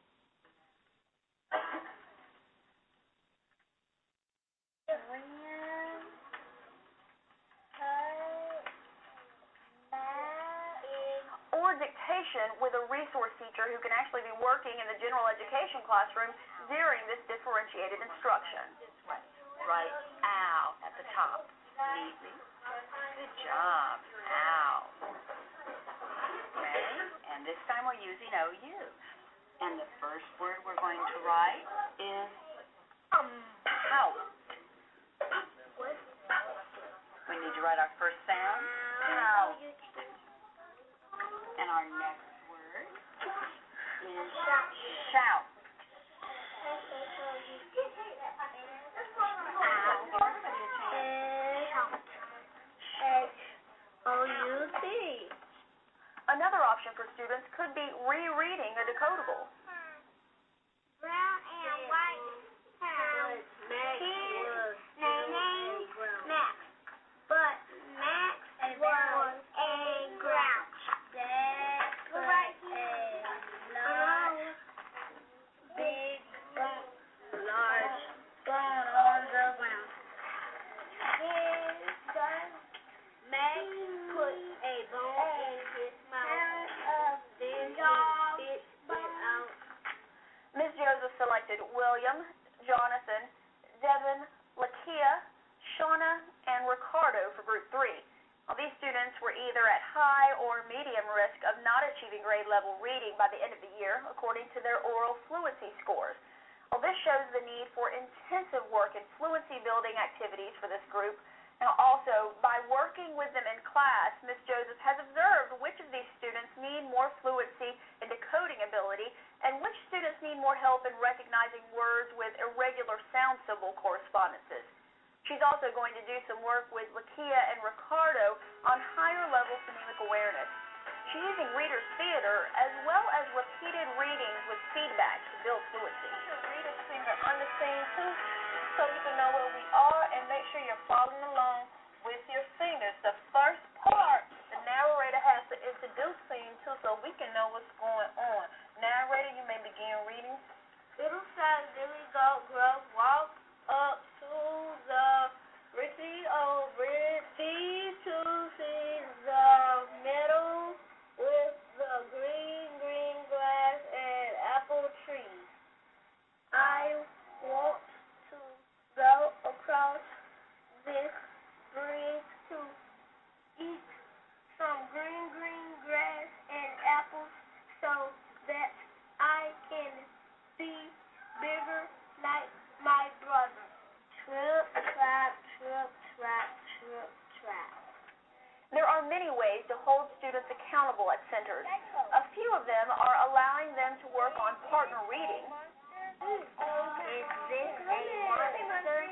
or dictation with a resource teacher who can actually be working in the general education classroom during this differentiated instruction. Right, ow, at the top. Neatly. Good job. Ow. Ready? And this time we're using OU. And the first word we're going to write is pout. We need to write our first sound. Pout. And our next word is shout. H-O-U-T. Another option for students could be rereading a decodable. Brown and white hound. His name Max, but Max was a grouch. That's right. Big bump, large bone on the ground. Max put a bone in his mouth. Then he spit it out. Ms. Joseph selected William, Jonathan, Devin, Lakia, Shauna, and Ricardo for Group 3. Now, these students were either at high or medium risk of not achieving grade level reading by the end of the year, according to their oral fluency scores. Well, this shows the need for intensive work in fluency building activities for this group. Now, also, by working with them in class, Ms. Joseph has observed which of these students need more fluency and decoding ability and which students need more help in recognizing words with irregular sound symbol correspondences. She's also going to do some work with Lakia and Ricardo on higher level phonemic awareness. She's using reader's theater as well as repeated readings with feedback to build fluency. Reader's finger on the scene too, so you can know where we are and make sure you're following along with your fingers. The first part, the narrator has to introduce scene too, so we can know what's going on. Narrator, you may begin reading. Little fat Billy Goat Gruff walked up to the rickety old bridge. He to see the meadow with the green grass and apple trees. I want to go across this bridge to eat some green grass and apples so that I can be bigger like my brother. Trip, trap, trip, trap, trip, trap. There are many ways to hold students accountable at centers. A few of them are allowing them to work on partner reading. Is this a monster?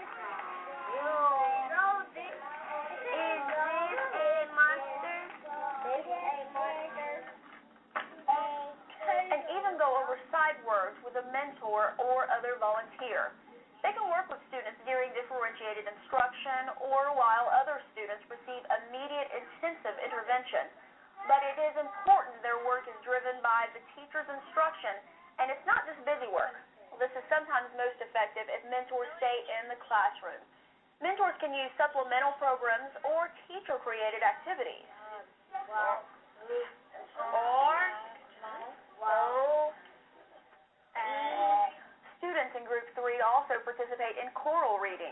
No, this is a monster. This is a monster. And even go over side words with a mentor or other volunteer. They can work with students during differentiated instruction or while other students receive immediate intensive intervention. But it is important their work is driven by the teacher's instruction, and it's not just busy work. This is sometimes most effective if mentors stay in the classroom. Mentors can use supplemental programs or teacher-created activities. Students in Group 3 also participate in choral reading.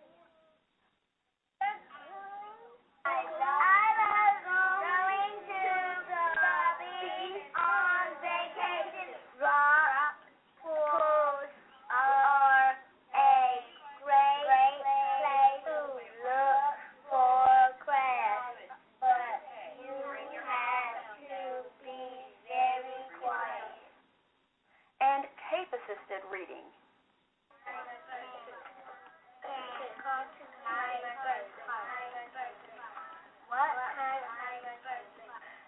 I love going to the beach on vacation. Rock pools are a great place to look for crabs.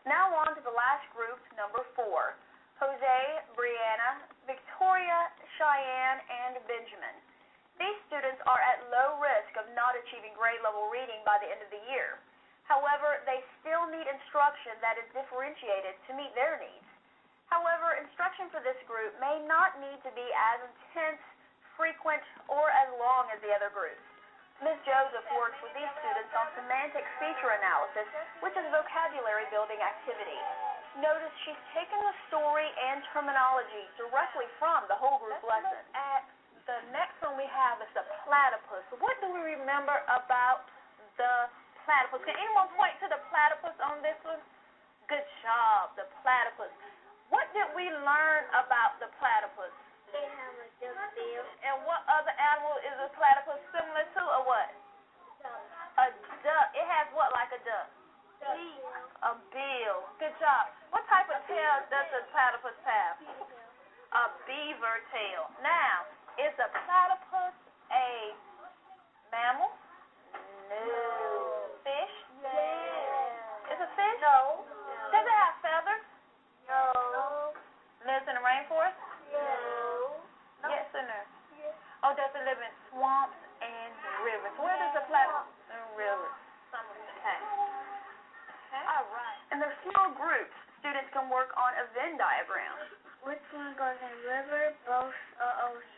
Now on to the last group, number 4. Jose, Brianna, Victoria, Cheyenne, and Benjamin. These students are at low risk of not achieving grade level reading by the end of the year. However, they still need instruction that is differentiated to meet their needs. However, instruction for this group may not need to be as intense, frequent, or as long as the other groups. Ms. Joseph works with these students on semantic feature analysis, which is a vocabulary building activity. Notice she's taken the story and terminology directly from the whole group lesson. The next one we have is the platypus. What do we remember about the platypus? Can anyone point to the platypus on this one? Good job, the platypus. What did we learn about the platypus? They have a duck bill. And what other animal is a platypus similar to, or what? A duck. It has what like a duck? A bill. Good job. What type of tail does a platypus have? A beaver tail. Now, is a platypus a mammal? No. Fish? Yeah. Is it fish? No. Does it have feathers? No. Lives in the rainforest? No. Yes or no? Yeah. Oh, does it live in swamps and rivers? Where does the platypus? In rivers. Okay. All right. In their small groups, students can work on a Venn diagram. Which one goes in river, boat, or ocean?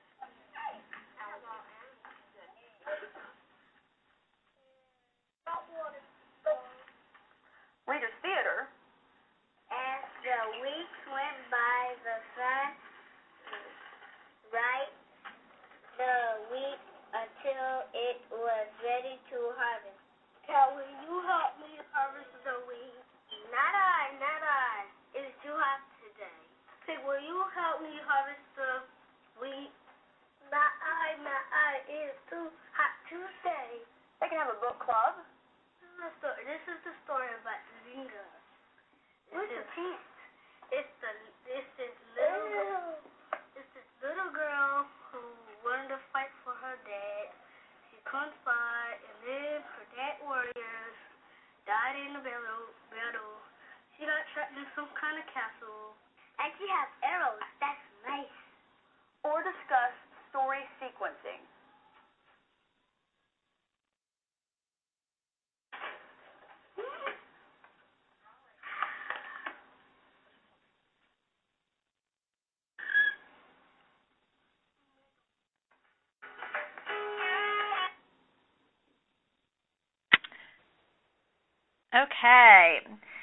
Reader's Theater. As the weeks went by, the sun right the wheat until it was ready to harvest. Now, will you help me harvest the wheat? Not I. It's too hot today. Say, will you help me harvest the wheat? Not I. It's too hot today. They can have a book club. This is the story about Zinga. What's the pants? It's this little girl who wanted to fight for her dad. She comes by, and then her dad warriors died in the battle. She got trapped in some kind of castle. And she has arrows. That's nice. Or discuss story sequencing. Okay,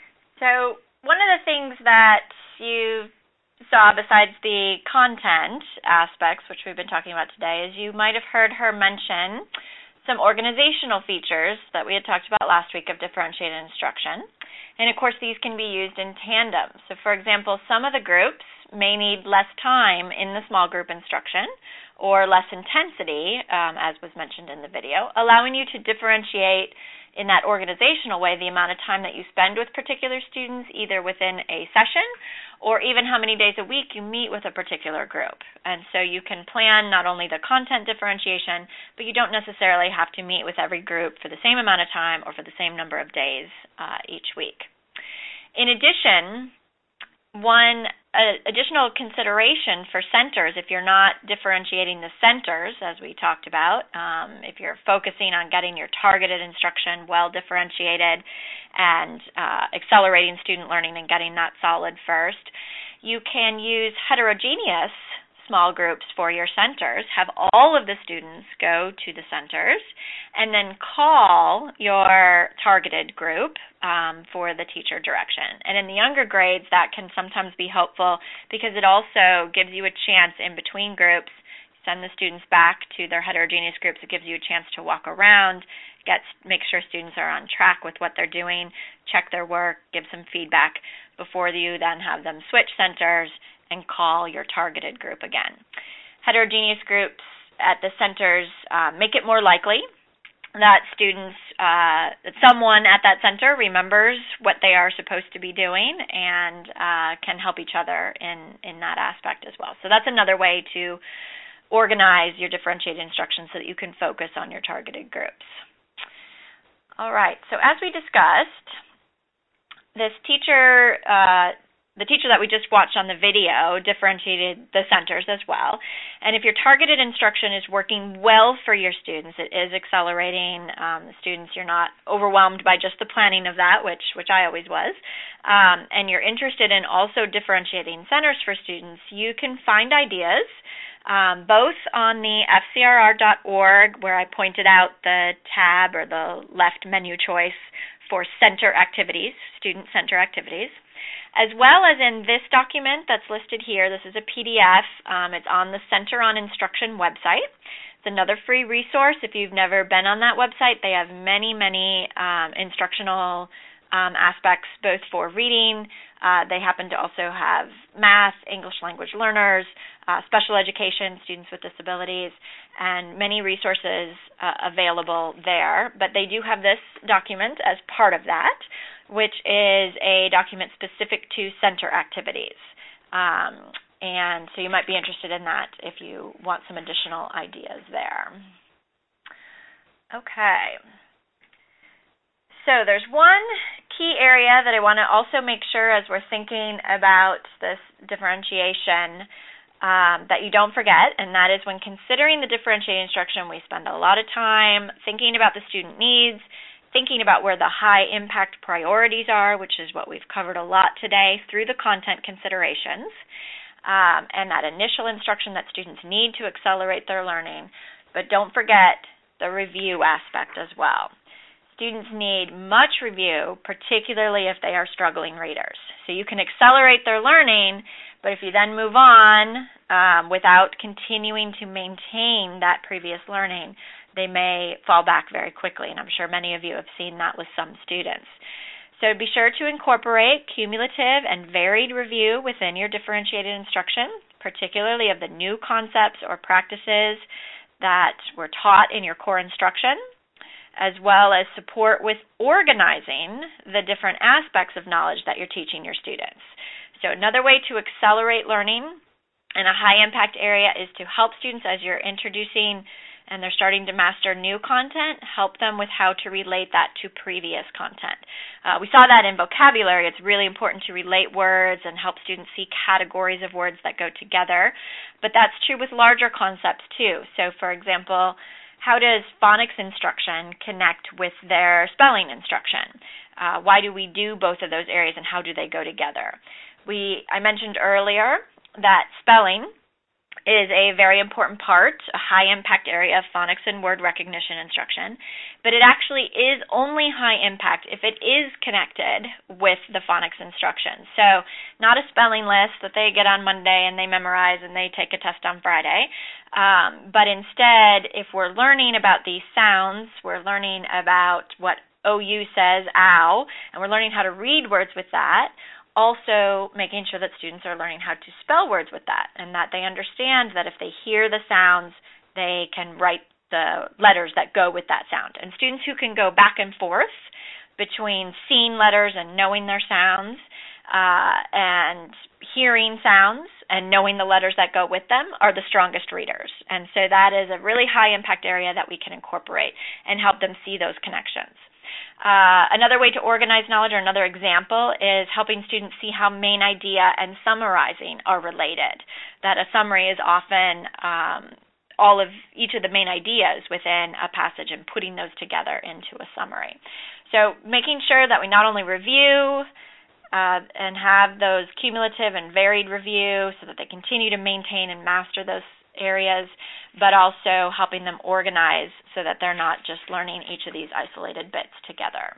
so one of the things that you saw besides the content aspects, which we've been talking about today, is you might have heard her mention some organizational features that we had talked about last week of differentiated instruction. And of course, these can be used in tandem. So for example, some of the groups may need less time in the small group instruction or less intensity, as was mentioned in the video, allowing you to differentiate in that organizational way the amount of time that you spend with particular students, either within a session or even how many days a week you meet with a particular group. And so you can plan not only the content differentiation, but you don't necessarily have to meet with every group for the same amount of time or for the same number of days each week. In addition, one additional consideration for centers, if you're not differentiating the centers, as we talked about, if you're focusing on getting your targeted instruction well differentiated and accelerating student learning and getting that solid first, you can use heterogeneous small groups for your centers, have all of the students go to the centers, and then call your targeted group for the teacher direction. And in the younger grades, that can sometimes be helpful because it also gives you a chance in between groups. Send the students back to their heterogeneous groups. It gives you a chance to walk around, make sure students are on track with what they're doing, check their work, give some feedback before you then have them switch centers and call your targeted group again. Heterogeneous groups at the centers make it more likely that someone at that center remembers what they are supposed to be doing and can help each other in that aspect as well. So that's another way to organize your differentiated instruction so that you can focus on your targeted groups. All right, so as we discussed, this teacher, the teacher that we just watched on the video, differentiated the centers as well. And if your targeted instruction is working well for your students, it is accelerating the students, you're not overwhelmed by just the planning of that, which I always was, and you're interested in also differentiating centers for students, you can find ideas both on the fcrr.org, where I pointed out the tab or the left menu choice for center activities, student center activities, as well as in this document that's listed here. This is a PDF. It's on the Center on Instruction website. It's another free resource. If you've never been on that website, they have many instructional aspects, both for reading. They happen to also have math, English language learners, special education, students with disabilities, and many resources available there. But they do have this document as part of that, which is a document specific to center activities. And so you might be interested in that if you want some additional ideas there. Okay. So there's one key area that I want to also make sure as we're thinking about this differentiation that you don't forget, and that is when considering the differentiated instruction, we spend a lot of time thinking about the student needs, thinking about where the high impact priorities are, which is what we've covered a lot today through the content considerations, and that initial instruction that students need to accelerate their learning. But don't forget the review aspect as well. Students need much review, particularly if they are struggling readers. So you can accelerate their learning, but if you then move on without continuing to maintain that previous learning, they may fall back very quickly, and I'm sure many of you have seen that with some students. So be sure to incorporate cumulative and varied review within your differentiated instruction, particularly of the new concepts or practices that were taught in your core instruction, as well as support with organizing the different aspects of knowledge that you're teaching your students. So another way to accelerate learning in a high-impact area is to help students as you're introducing and they're starting to master new content, help them with how to relate that to previous content. We saw that in vocabulary. It's really important to relate words and help students see categories of words that go together. But that's true with larger concepts too. So for example, how does phonics instruction connect with their spelling instruction? Why do we do both of those areas and how do they go together? I mentioned earlier that spelling is a very important part, a high-impact area of phonics and word recognition instruction, but it actually is only high impact if it is connected with the phonics instruction. So not a spelling list that they get on Monday and they memorize and they take a test on Friday, but instead, if we're learning about these sounds, we're learning about what OU says, ow, and we're learning how to read words with that, also making sure that students are learning how to spell words with that and that they understand that if they hear the sounds, they can write the letters that go with that sound. And students who can go back and forth between seeing letters and knowing their sounds and hearing sounds and knowing the letters that go with them are the strongest readers. And so that is a really high impact area that we can incorporate and help them see those connections. Another way to organize knowledge, or another example, is helping students see how main idea and summarizing are related. That a summary is often all of each of the main ideas within a passage and putting those together into a summary. So making sure that we not only review and have those cumulative and varied review so that they continue to maintain and master those areas, but also helping them organize so that they're not just learning each of these isolated bits together.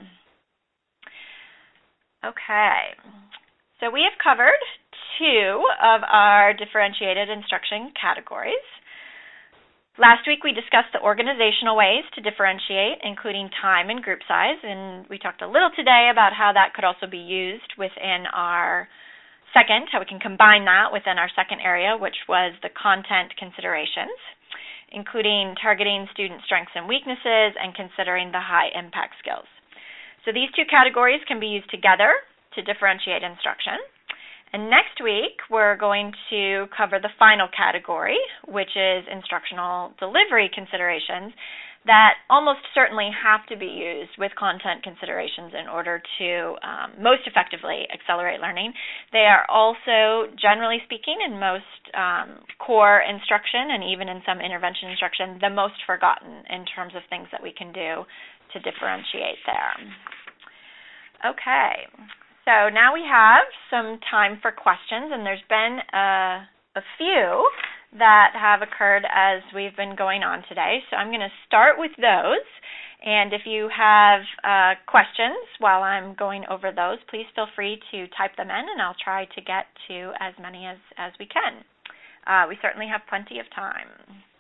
Okay, so we have covered 2 of our differentiated instruction categories. Last week we discussed the organizational ways to differentiate, including time and group size, and we talked a little today about how that could also be used within our second, how we can combine that within our second area, which was the content considerations, including targeting student strengths and weaknesses and considering the high impact skills. So these 2 categories can be used together to differentiate instruction. And next week, we're going to cover the final category, which is instructional delivery considerations, that almost certainly have to be used with content considerations in order to most effectively accelerate learning. They are also, generally speaking, in most core instruction and even in some intervention instruction, the most forgotten in terms of things that we can do to differentiate there. Okay, so now we have some time for questions, and there's been a few that have occurred as we've been going on today. So I'm going to start with those. And if you have questions while I'm going over those, please feel free to type them in, and I'll try to get to as many as we can. We certainly have plenty of time.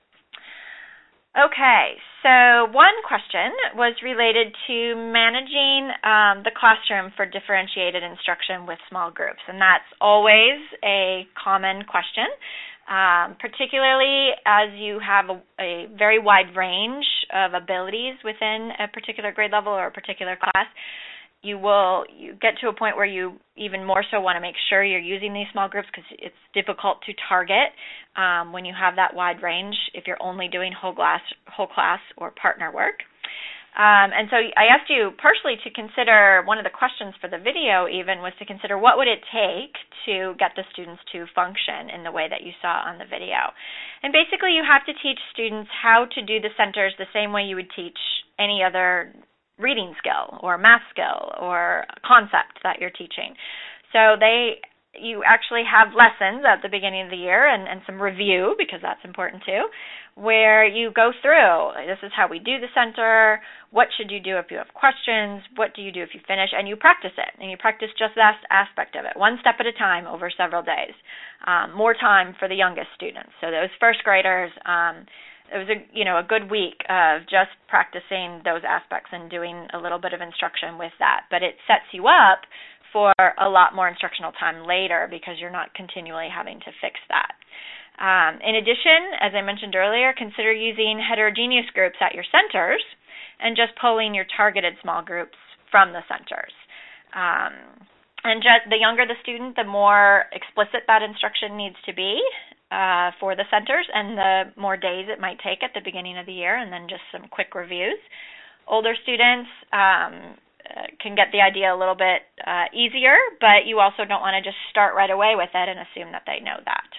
Okay, so one question was related to managing the classroom for differentiated instruction with small groups, and that's always a common question. Particularly as you have a very wide range of abilities within a particular grade level or a particular class, you get to a point where you even more so want to make sure you're using these small groups, because it's difficult to target when you have that wide range if you're only doing whole class or partner work. And so I asked you partially to consider, one of the questions for the video even was to consider what would it take to get the students to function in the way that you saw on the video. And basically you have to teach students how to do the centers the same way you would teach any other reading skill or math skill or concept that you're teaching. So you actually have lessons at the beginning of the year and some review, because that's important too, where you go through, this is how we do the center, what should you do if you have questions, what do you do if you finish, and you practice it. And you practice just that aspect of it, one step at a time over several days. More time for the youngest students. So those first graders, it was a good week of just practicing those aspects and doing a little bit of instruction with that. But it sets you up for a lot more instructional time later, because you're not continually having to fix that. In addition, as I mentioned earlier, consider using heterogeneous groups at your centers and just pulling your targeted small groups from the centers. And just the younger the student, the more explicit that instruction needs to be for the centers, and the more days it might take at the beginning of the year, and then just some quick reviews. Older students can get the idea a little bit easier, but you also don't want to just start right away with it and assume that they know that.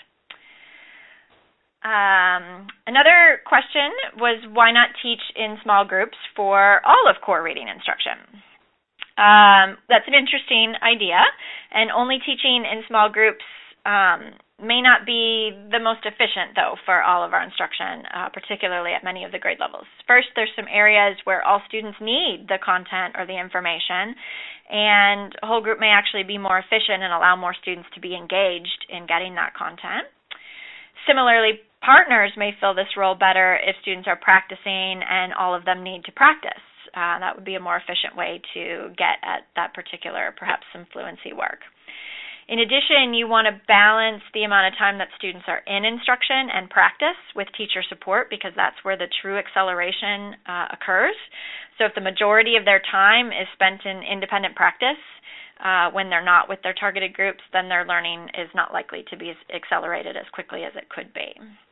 Another question was, why not teach in small groups for all of core reading instruction? That's an interesting idea, and only teaching in small groups may not be the most efficient, though, for all of our instruction, particularly at many of the grade levels. First, there's some areas where all students need the content or the information, and a whole group may actually be more efficient and allow more students to be engaged in getting that content. Similarly, partners may fill this role better if students are practicing and all of them need to practice. That would be a more efficient way to get at that particular, perhaps some fluency work. In addition, you want to balance the amount of time that students are in instruction and practice with teacher support, because that's where the true acceleration occurs. So if the majority of their time is spent in independent practice, when they're not with their targeted groups, then their learning is not likely to be accelerated as quickly as it could be.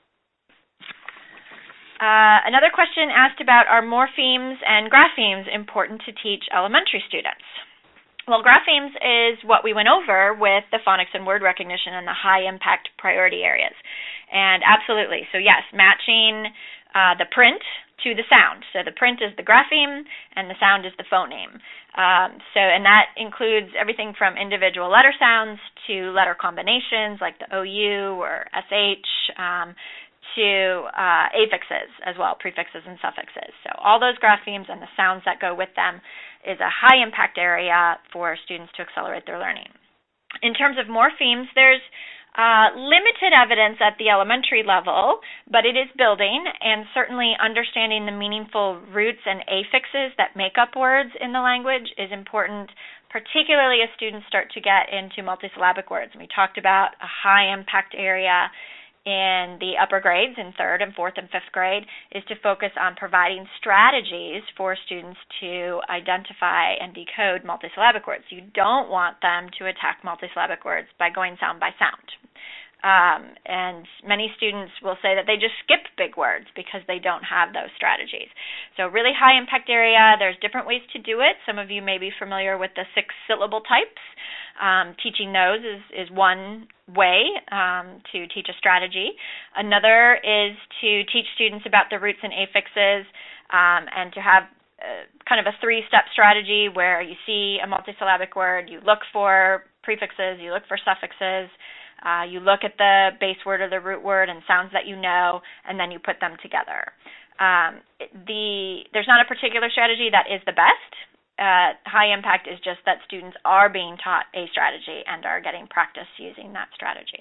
Another question asked about, are morphemes and graphemes important to teach elementary students? Well, graphemes is what we went over with the phonics and word recognition and the high-impact priority areas. And absolutely, so yes, matching the print to the sound. So the print is the grapheme and the sound is the phoneme. And that includes everything from individual letter sounds to letter combinations like the OU or SH, to affixes as well, prefixes and suffixes. So all those graphemes and the sounds that go with them is a high impact area for students to accelerate their learning. In terms of morphemes, there's limited evidence at the elementary level, but it is building, and certainly understanding the meaningful roots and affixes that make up words in the language is important, particularly as students start to get into multisyllabic words. And we talked about a high impact area in the upper grades, in 3rd and 4th and 5th grade, is to focus on providing strategies for students to identify and decode multisyllabic words. You don't want them to attack multisyllabic words by going sound by sound. And many students will say that they just skip big words because they don't have those strategies. So really high impact area, there's different ways to do it. Some of you may be familiar with the 6 syllable types. Teaching those is one way to teach a strategy. Another is to teach students about the roots and affixes and to have kind of a 3-step strategy where you see a multisyllabic word, you look for prefixes, you look for suffixes, you look at the base word or the root word and sounds that you know, and then you put them together. There's not a particular strategy that is the best. High impact is just that students are being taught a strategy and are getting practice using that strategy.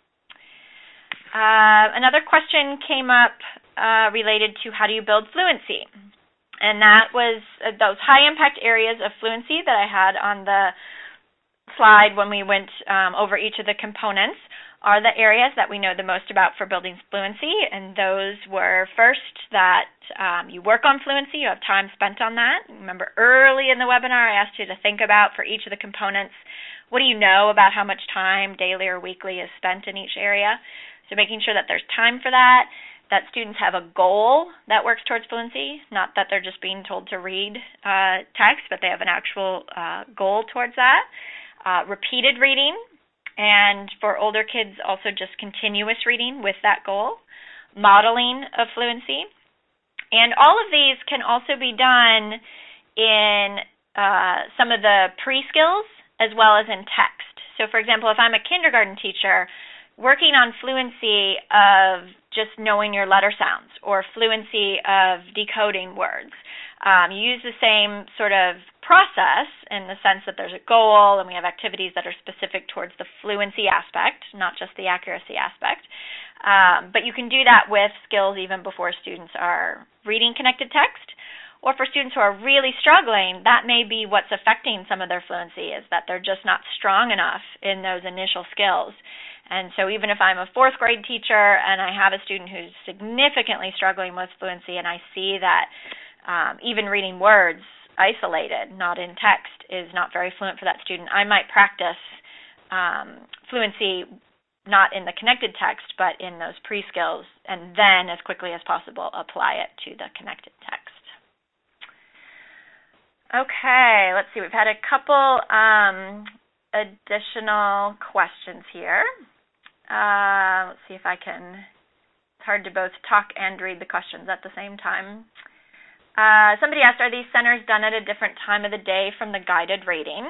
Another question came up related to how do you build fluency? And that was those high impact areas of fluency that I had on the slide when we went over each of the components are the areas that we know the most about for building fluency. And those were first that you work on fluency, you have time spent on that. Remember early in the webinar I asked you to think about for each of the components, what do you know about how much time daily or weekly is spent in each area? So making sure that there's time for that students have a goal that works towards fluency, not that they're just being told to read text, but they have an actual goal towards that. Repeated reading, and for older kids, also just continuous reading with that goal. Modeling of fluency. And all of these can also be done in some of the pre-skills as well as in text. So, for example, if I'm a kindergarten teacher, working on fluency of just knowing your letter sounds or fluency of decoding words. You use the same sort of process in the sense that there's a goal and we have activities that are specific towards the fluency aspect, not just the accuracy aspect. But you can do that with skills even before students are reading connected text. Or for students who are really struggling, that may be what's affecting some of their fluency, is that they're just not strong enough in those initial skills. And so even if I'm a 4th grade teacher and I have a student who's significantly struggling with fluency and I see that even reading words isolated, not in text, is not very fluent for that student, I might practice fluency not in the connected text but in those pre-skills, and then as quickly as possible apply it to the connected text. Okay, let's see. We've had a couple additional questions here. Let's see if I can. It's hard to both talk and read the questions at the same time. Somebody asked, are these centers done at a different time of the day from the guided reading?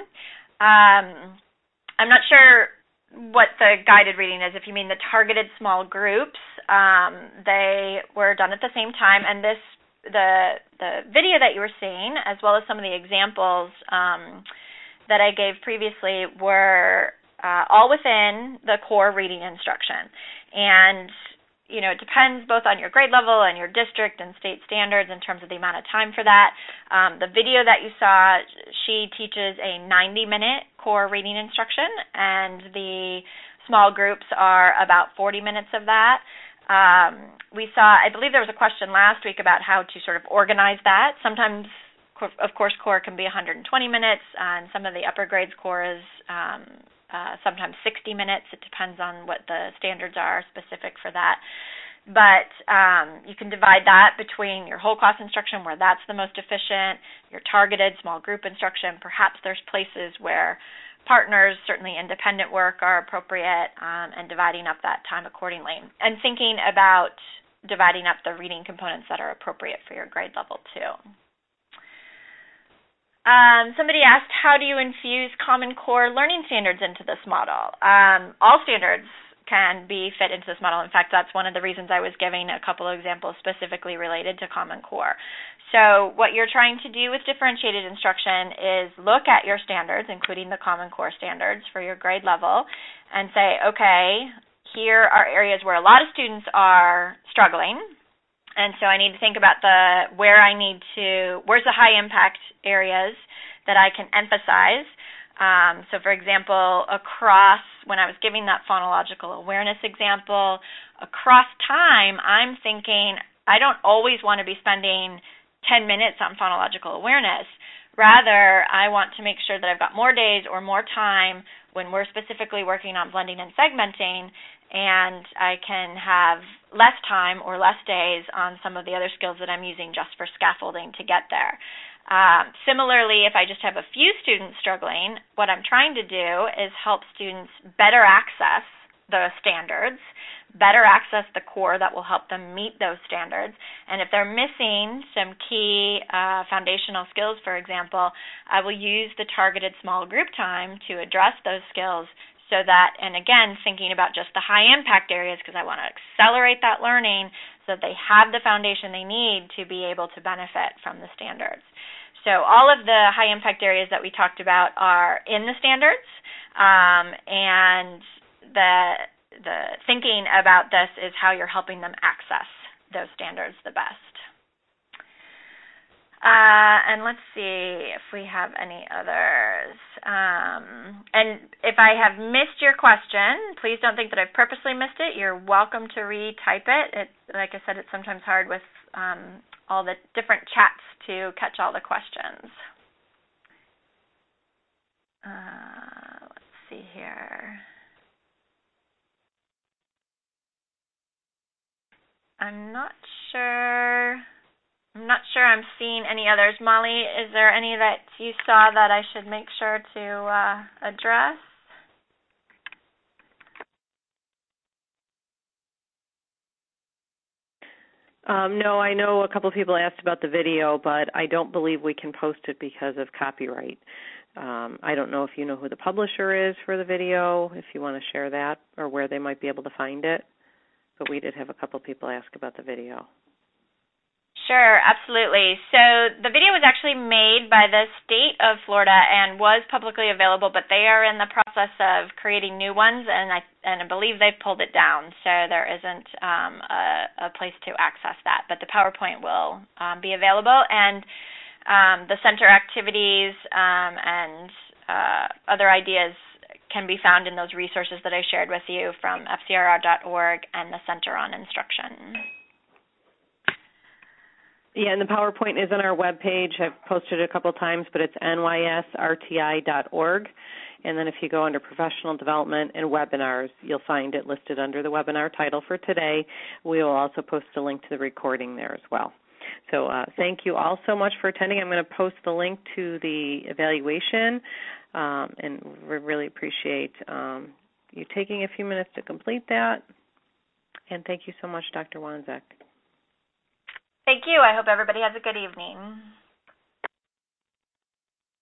I'm not sure what the guided reading is. If you mean the targeted small groups, they were done at the same time, and the video that you were seeing, as well as some of the examples that I gave previously, were all within the core reading instruction. And, you know, it depends both on your grade level and your district and state standards in terms of the amount of time for that. The video that you saw, she teaches a 90-minute core reading instruction, and the small groups are about 40 minutes of that. We saw, I believe there was a question last week about how to sort of organize that. Sometimes, of course, core can be 120 minutes, and some of the upper grades core is sometimes 60 minutes. It depends on what the standards are specific for that. But you can divide that between your whole class instruction, where that's the most efficient, your targeted small group instruction. Perhaps there's places where partners, certainly independent work, are appropriate, and dividing up that time accordingly. And thinking about dividing up the reading components that are appropriate for your grade level too. Somebody asked, how do you infuse Common Core learning standards into this model? All standards can be fit into this model. In fact, that's one of the reasons I was giving a couple of examples specifically related to Common Core. So what you're trying to do with differentiated instruction is look at your standards, including the Common Core standards for your grade level, and say, okay, here are areas where a lot of students are struggling, and so I need to think about where's the high impact areas that I can emphasize. So for example, when I was giving that phonological awareness example, across time, I'm thinking I don't always want to be spending 10 minutes on phonological awareness. Rather, I want to make sure that I've got more days or more time when we're specifically working on blending and segmenting, and I can have less time or less days on some of the other skills that I'm using just for scaffolding to get there. Similarly, if I just have a few students struggling, what I'm trying to do is help students better access the standards, better access the core that will help them meet those standards. And if they're missing some key foundational skills, for example, I will use the targeted small group time to address those skills so that, and again, thinking about just the high impact areas because I want to accelerate that learning so that they have the foundation they need to be able to benefit from the standards. So all of the high impact areas that we talked about are in the standards, and the thinking about this is how you're helping them access those standards the best. And let's see if we have any others. And if I have missed your question, please don't think that I've purposely missed it. You're welcome to retype it. Like I said, it's sometimes hard with all the different chats to catch all the questions. Let's see here. I'm not sure I'm seeing any others. Molly, is there any that you saw that I should make sure to address? No, I know a couple of people asked about the video, but I don't believe we can post it because of copyright. I don't know if you know who the publisher is for the video, if you want to share that, or where they might be able to find it. But we did have a couple of people ask about the video. Sure, absolutely. So the video was actually made by the state of Florida and was publicly available, but they are in the process of creating new ones, and I believe they've pulled it down, so there isn't a place to access that. But the PowerPoint will be available, and the center activities and other ideas can be found in those resources that I shared with you from FCRR.org and the Center on Instruction. Yeah, and the PowerPoint is on our webpage. I've posted it a couple of times, but it's nysrti.org. And then if you go under Professional Development and Webinars, you'll find it listed under the webinar title for today. We will also post a link to the recording there as well. So thank you all so much for attending. I'm going to post the link to the evaluation, and we really appreciate you taking a few minutes to complete that. And thank you so much, Dr. Wanzek. Thank you. I hope everybody has a good evening.